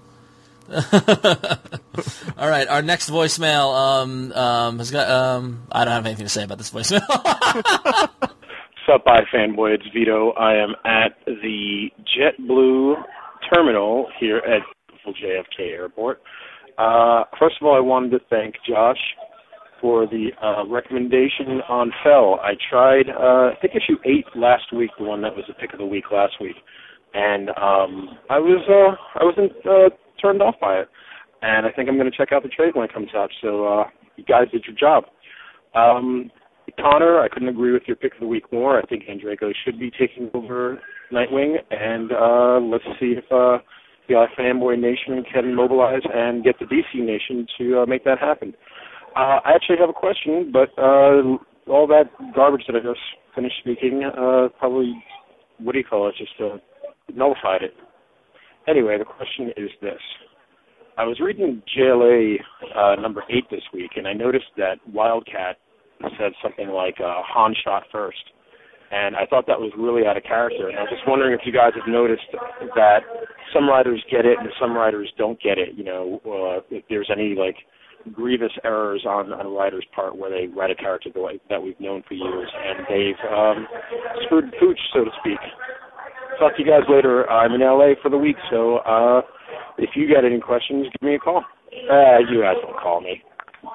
S5: All right. Our next voicemail um um has got um I don't have anything to say about this voicemail.
S8: Sup, iFanboy, it's Vito. I am at the JetBlue terminal here at J F K Airport. Uh, first of all, I wanted to thank Josh for the uh, recommendation on Fell. I tried, uh, I think issue eight last week, the one that was the pick of the week last week, and um, I was uh, I wasn't uh, turned off by it, and I think I'm going to check out the trade when it comes out. So uh, you guys did your job. Um, Connor, I couldn't agree with your pick of the week more. I think Andreyko should be taking over Nightwing, and uh, let's see if uh, the iFanboy Nation can mobilize and get the D C Nation to uh, make that happen. Uh, I actually have a question, but uh, all that garbage that I just finished speaking uh, probably, what do you call it, just uh, nullified it. Anyway, the question is this. I was reading J L A uh, number eight this week, and I noticed that Wildcat said something like uh, Han shot first. And I thought that was really out of character. And I was just wondering if you guys have noticed that some writers get it and some writers don't get it. You know, uh, if there's any, like, grievous errors on, on a writer's part where they write a character the way, that we've known for years and they've um, screwed the pooch, so to speak. Talk to you guys later. I'm in L A for the week, so uh, if you got any questions, give me a call. Uh, you guys don't call me.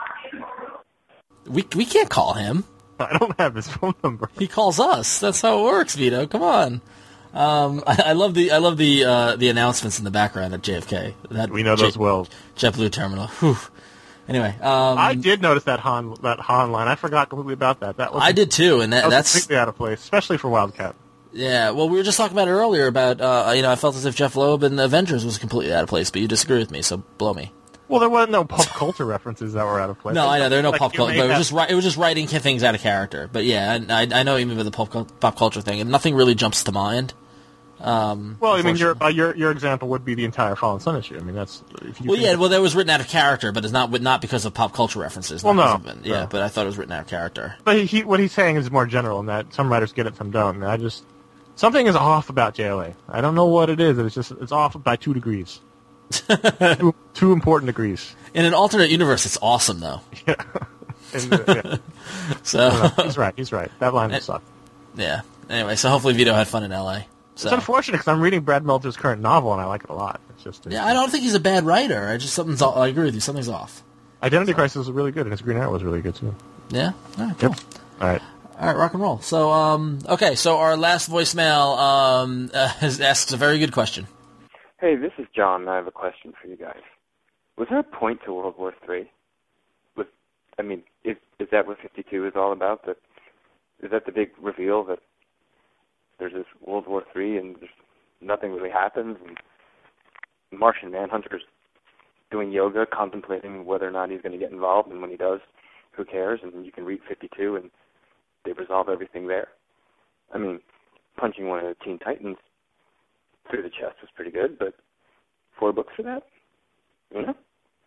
S5: we we can't call him.
S2: I don't have his phone number.
S5: He calls us. That's how it works, Vito. Come on. Um, I, I love the I love the uh, the announcements in the background at J F K. That
S2: We know those
S5: J-
S2: well.
S5: JetBlue terminal. Whew. Anyway, um,
S2: I did notice that Han that Han line. I forgot completely about that. That was
S5: I did too, and that,
S2: that was
S5: that's
S2: completely out of place, especially for Wildcat.
S5: yeah. Well, we were just talking about it earlier about uh, you know I felt as if Jeff Loeb and Avengers was completely out of place, but you disagree with me, so blow me.
S2: Well, there wasn't no pop culture references that were out of place.
S5: No, I know there are no
S2: Like,
S5: pop
S2: you
S5: culture,
S2: made
S5: but it was
S2: that-
S5: just ri- it was just writing things out of character. But yeah, I, I, I know what you mean by the pop, cul- pop culture thing, and nothing really jumps to mind. Um,
S2: Well, I mean, your
S5: unfortunately.
S2: uh, your your example would be the entire Fallen Sun issue. I mean, that's if you
S5: Well,
S2: think
S5: yeah,
S2: of-
S5: well, that was written out of character, but it's not not because of pop culture references.
S2: Well,
S5: not
S2: no,
S5: because of it. yeah,
S2: no.
S5: but I thought it was written out of character.
S2: But he, he, what he's saying is more general in that some writers get it, some don't. And I just something is off about J L A. I don't know what it is. It's just it's off by two degrees, two, two important degrees.
S5: In an alternate universe, it's awesome though.
S2: Yeah. And, uh, yeah.
S5: So
S2: No, he's right. He's right. That line would suck.
S5: yeah. Anyway, so hopefully Vito had fun in L A. So
S2: It's unfortunate because I'm reading Brad Meltzer's current novel and I like it a lot. It's just
S5: yeah, I don't think he's a bad writer. I just something's. Off. I agree with you. Something's off.
S2: Identity Crisis was really good, and his Green Arrow was really good too.
S5: Yeah. All right. Cool.
S2: Yep. All right.
S5: All right, rock and roll. So, um, okay, so our last voicemail um, uh, has, asks a very good question.
S9: Hey, this is John, and I have a question for you guys. Was there a point to World War Three? Was I mean, is is that what fifty-two is all about? That is that the big reveal that there's this World War Three and just nothing really happens, and Martian Manhunter's doing yoga, contemplating whether or not he's going to get involved, and when he does, who cares? And you can read fifty-two, and they resolve everything there. I mean, punching one of the Teen Titans through the chest was pretty good, but four books for that? You know?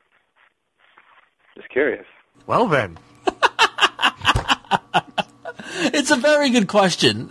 S9: Just curious.
S2: Well, then.
S5: It's a very good question.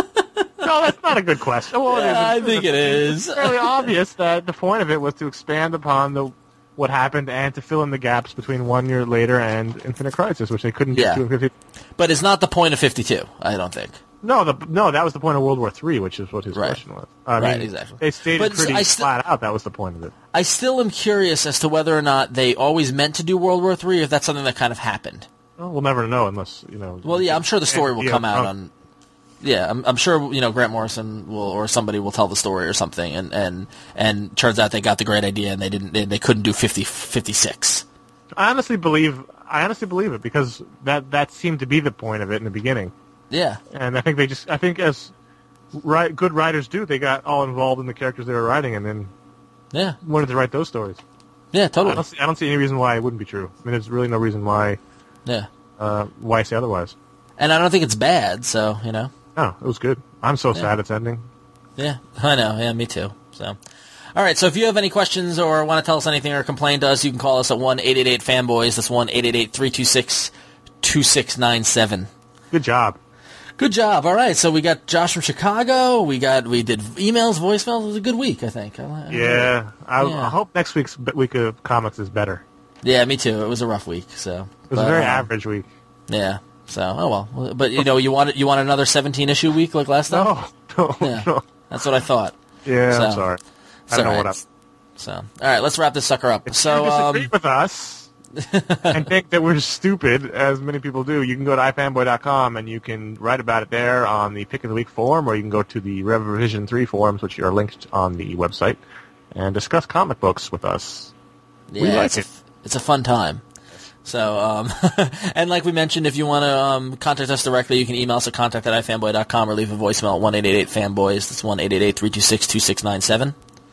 S2: No, that's not a good question. Well,
S5: Yeah,
S2: it is.
S5: I think it is.
S2: It's fairly obvious that the point of it was to expand upon the what happened and to fill in the gaps between One Year Later and Infinite Crisis, which they couldn't
S5: Yeah.
S2: get to in fifty.
S5: But it's not the point of fifty-two, I don't think.
S2: No, the, no, that was the point of World War Three, which is what his
S5: Right.
S2: question was. I
S5: Right,
S2: mean,
S5: exactly.
S2: They stated
S5: But
S2: pretty
S5: I st-
S2: flat out that was the point of it.
S5: I still am curious as to whether or not they always meant to do World War Three, or if that's something that kind of happened.
S2: Well, we'll never know unless, you know...
S5: Well, yeah, I'm sure the story will
S2: Yeah,
S5: come out
S2: um,
S5: on... Yeah, I'm, I'm sure, you know, Grant Morrison will, or somebody will tell the story or something, and, and, and turns out they got the great idea and they didn't, they, they couldn't do fifty, fifty-six.
S2: I honestly believe, I honestly believe it, because that, that seemed to be the point of it in the beginning.
S5: Yeah.
S2: And I think they just, I think as ri- good writers do, they got all involved in the characters they were writing and then
S5: Yeah.
S2: wanted to write those stories.
S5: Yeah,
S2: I
S5: totally.
S2: don't, see, I don't see any reason why it wouldn't be true. I mean, there's really no reason why,
S5: Yeah.
S2: uh, why say otherwise.
S5: And I don't think it's bad, so, you know.
S2: No, it was good. I'm so
S5: Yeah.
S2: sad it's ending.
S5: Yeah, I know. Yeah, me too. So, all right. So if you have any questions or want to tell us anything or complain to us, you can call us at one eight eight eight fanboys. That's one eight eight eight three two six two six nine seven.
S2: Good job.
S5: Good job. All right. So we got Josh from Chicago. We got we did emails, voicemails. It was a good week, I think. I, I,
S2: Yeah, I,
S5: Yeah.
S2: I hope next week's b- week of comics is better.
S5: Yeah, me too. It was a rough week. So
S2: It was
S5: but,
S2: a very
S5: um,
S2: average week.
S5: Yeah. So oh well. But you know, you want you want another seventeen issue week like last time?
S2: No, no,
S5: Yeah.
S2: no.
S5: That's what I thought.
S2: Yeah,
S5: So,
S2: I'm sorry. I
S5: it's
S2: don't know
S5: all
S2: what
S5: right.
S2: I'm...
S5: So all right, let's wrap this sucker up.
S2: If
S5: So
S2: you disagree
S5: um,
S2: with us and think that we're stupid, as many people do, you can go to i fanboy dot com and you can write about it there on the Pick of the Week forum, or you can go to the Revision three forums, which are linked on the website, and discuss comic books with us.
S5: Yeah,
S2: We like
S5: it's,
S2: it.
S5: A, it's a fun time. So, um, and like we mentioned, if you want to um, contact us directly, you can email us at contact at i fanboy dot com or leave a voicemail at one eight eight eight fanboys. That's one eight eight eight three two six two six nine seven.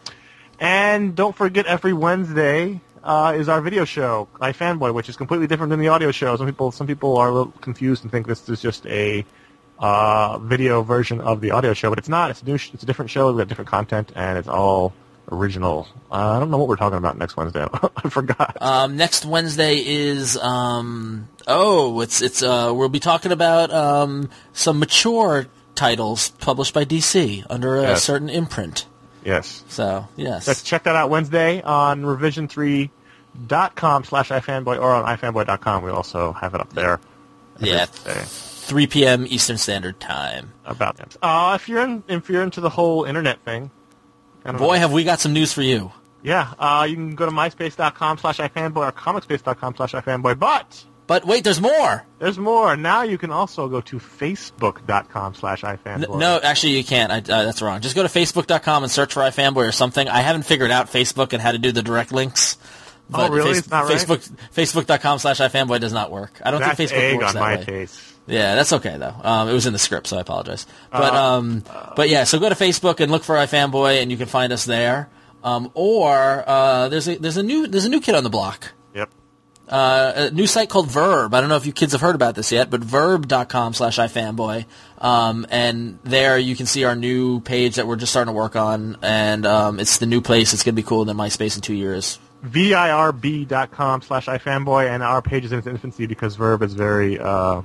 S2: And don't forget, every Wednesday uh, is our video show, iFanboy, which is completely different than the audio show. Some people, some people are a little confused and think this is just a uh, video version of the audio show, but it's not. It's a new. Sh- it's a different show. We've got different content, and it's all original. Uh, I don't know what we're talking about next Wednesday. I forgot.
S5: Um, next Wednesday is um, oh, it's it's uh, we'll be talking about um, some mature titles published by D C under a
S2: Yes.
S5: certain imprint.
S2: Yes.
S5: So yes,
S2: Let's check that out Wednesday on revision three dot com slash iFanboy or on i fanboy dot com. We also have it up there.
S5: yeah,
S2: Thursday.
S5: three p.m. Eastern Standard Time.
S2: About that. Uh, if you're in, if you're into the whole internet thing, I don't know.
S5: Boy, have we got some news for you.
S2: Yeah, uh, you can go to myspace dot com slash ifanboy or comicspace dot com slash ifanboy. But
S5: But wait, there's more.
S2: there's more. Now you can also go to facebook dot com slash ifanboy.
S5: N- No, actually, you can't. I, uh, that's wrong. Just go to facebook dot com and search for iFanboy or something. I haven't figured out Facebook and how to do the direct links.
S2: Oh, really? It's not right?
S5: Facebook, Facebook dot com slash iFanboy does not work. I don't
S2: That's
S5: think Facebook
S2: egg
S5: works
S2: on
S5: that
S2: my
S5: way.
S2: taste.
S5: Yeah, that's okay though. Um, it was in the script, so I apologize. But
S2: Uh,
S5: um, but yeah, so go to Facebook and look for iFanboy, and you can find us there. Um, or uh, there's a there's a new there's a new kid on the block.
S2: Yep.
S5: Uh, a new site called Verb. I don't know if you kids have heard about this yet, but verb dot com slash iFanboy. Um, and there you can see our new page that we're just starting to work on, and um, it's the new place. It's going to be cooler than MySpace in two years.
S2: virb dot com slash ifanboy, and our page is in its infancy because Verb is very, uh,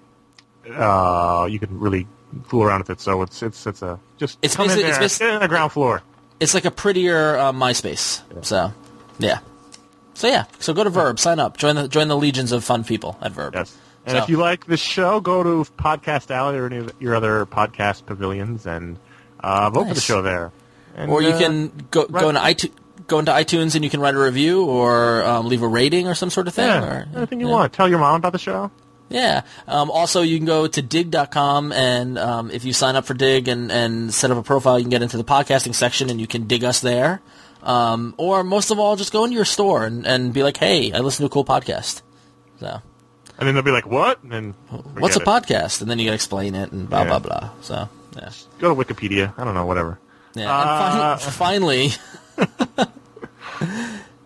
S2: uh, you can really fool around with it. So it's it's it's a just
S5: It's
S2: come in
S5: basically-
S2: there,
S5: it's basi-
S2: get in the ground floor.
S5: It's like a prettier uh, MySpace. So, yeah. So yeah. So go to Verb, sign up, join the join the legions of fun people at Verb.
S2: Yes. And
S5: So-
S2: if you like this show, go to Podcast Alley or any of your other podcast pavilions and uh, vote for the
S5: Nice.
S2: show there. And,
S5: Or you
S2: uh,
S5: can go
S2: right.
S5: go into iTunes. Go into iTunes and you can write a review or um, leave a rating or some sort of thing.
S2: yeah,
S5: or,
S2: anything you
S5: yeah.
S2: want. Tell your mom about the show.
S5: Yeah. Um, also, you can go to dig dot com, and um, if you sign up for Dig and, and set up a profile, you can get into the podcasting section, and you can dig us there. Um, or most of all, just go into your store and, and be like, hey, I listen to a cool podcast. So,
S2: And then they'll be like, what? And then
S5: what's a
S2: forget it.
S5: podcast? And then you got to explain it and blah,
S2: Yeah.
S5: blah, blah. So, yeah.
S2: Go to Wikipedia. I don't know, whatever.
S5: Yeah.
S2: Uh,
S5: and fin- finally,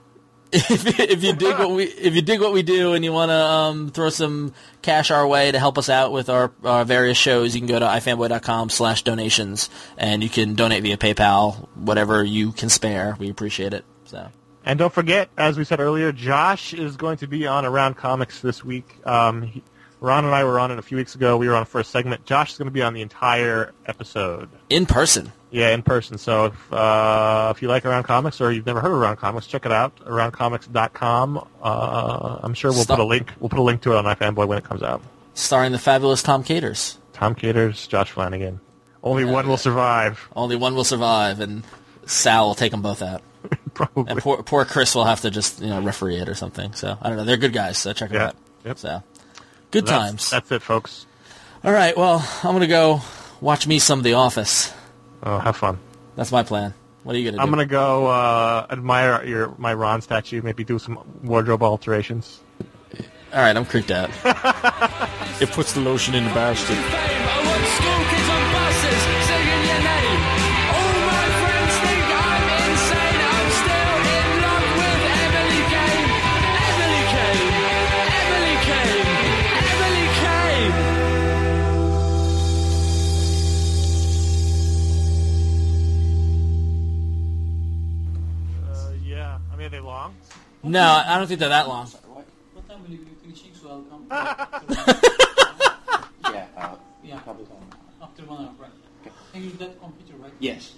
S5: If, if you dig what we if you dig what we do and you want to um, throw some cash our way to help us out with our, our various shows, you can go to ifanboy.com slash donations and you can donate via PayPal, whatever you can spare. We appreciate it. So.
S2: And don't forget, as we said earlier, Josh is going to be on Around Comics this week. Um, he, Ron and I were on it a few weeks ago. We were on the first segment. Josh is going to be on the entire episode.
S5: In person.
S2: Yeah, in person. So if, uh, if you like Around Comics or you've never heard of Around Comics, check it out, around comics dot com. Uh, I'm sure we'll
S5: Stop.
S2: put a link We'll put a link to it on iFanboy when it comes out.
S5: Starring the fabulous Tom Caters.
S2: Tom Caters, Josh Flanagan. Only yeah, one will survive.
S5: Only one will survive, and Sal will take them both out.
S2: Probably.
S5: And poor, poor Chris will have to just you know referee it or something. So I don't know. They're good guys, so check them
S2: yeah.
S5: out.
S2: Yep.
S5: So good
S2: that's,
S5: times.
S2: That's it, folks.
S5: All right. Well, I'm gonna go watch me some The Office.
S2: Oh, have fun.
S5: That's my plan. What are you gonna do?
S2: I'm gonna go uh, admire your my Ron statue. Maybe do some wardrobe alterations.
S5: All right, I'm creeped out. It puts the lotion in the basket.
S4: I want school kids on buses singing your name. All my friends think I'm insane. I'm still in love with Emily Kane. Emily Kane. Emily Kane. Emily Kane.
S2: Uh, yeah. I mean, are they long?
S5: No, I don't think they're that long.
S10: What time will you be finishing so I'll come?
S3: Yeah, uh,
S10: Yeah.
S3: probably home.
S10: After one hour, right?
S3: Okay.
S10: Can you use that computer, right?
S3: Yes.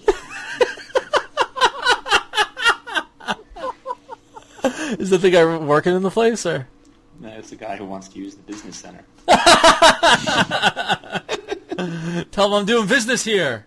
S5: Is the thing guy working in the place, or?
S3: No, it's the guy who wants to use the business center.
S5: Tell him I'm doing business here.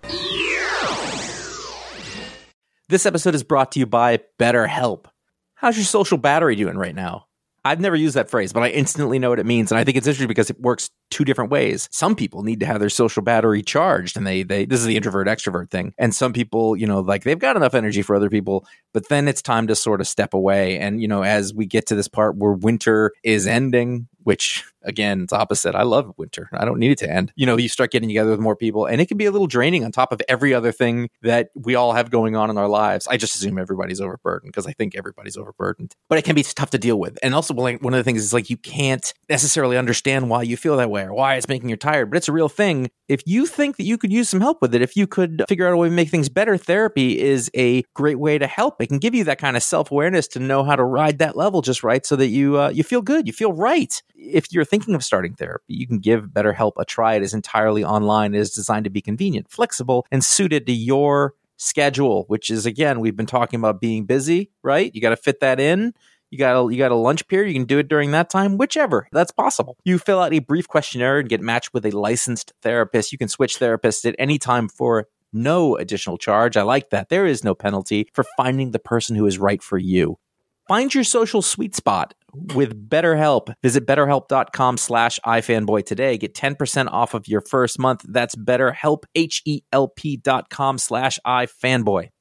S11: This episode is brought to you by BetterHelp. How's your social battery doing right now? I've never used that phrase, but I instantly know what it means, and I think it's interesting because it works two different ways. Some people need to have their social battery charged, and they they this is the introvert extrovert thing. And some people, you know, like they've got enough energy for other people, but then it's time to sort of step away. And you know, as we get to this part where winter is ending, which again, it's opposite. I love winter. I don't need it to end. You know, you start getting together with more people, and it can be a little draining on top of every other thing that we all have going on in our lives. I just assume everybody's overburdened because I think everybody's overburdened. But it can be tough to deal with. And also, like, one of the things is like you can't necessarily understand why you feel that way or why it's making you tired, but it's a real thing. If you think that you could use some help with it, if you could figure out a way to make things better, therapy is a great way to help. It can give you that kind of self-awareness to know how to ride that level just right so that you uh, you feel good, you feel right. If you're thinking of starting therapy, you can give BetterHelp a try. It is entirely online. It is designed to be convenient, flexible, and suited to your schedule, which is, again, we've been talking about being busy, right? You got to fit that in. You got a, you got a lunch period. You can do it during that time, whichever. That's possible. You fill out a brief questionnaire and get matched with a licensed therapist. You can switch therapists at any time for no additional charge. I like that. There is no penalty for finding the person who is right for you. Find your social sweet spot with BetterHelp. Visit betterhelp.com slash ifanboy today. Get ten percent off of your first month. That's BetterHelp, H E L P dot com slash ifanboy.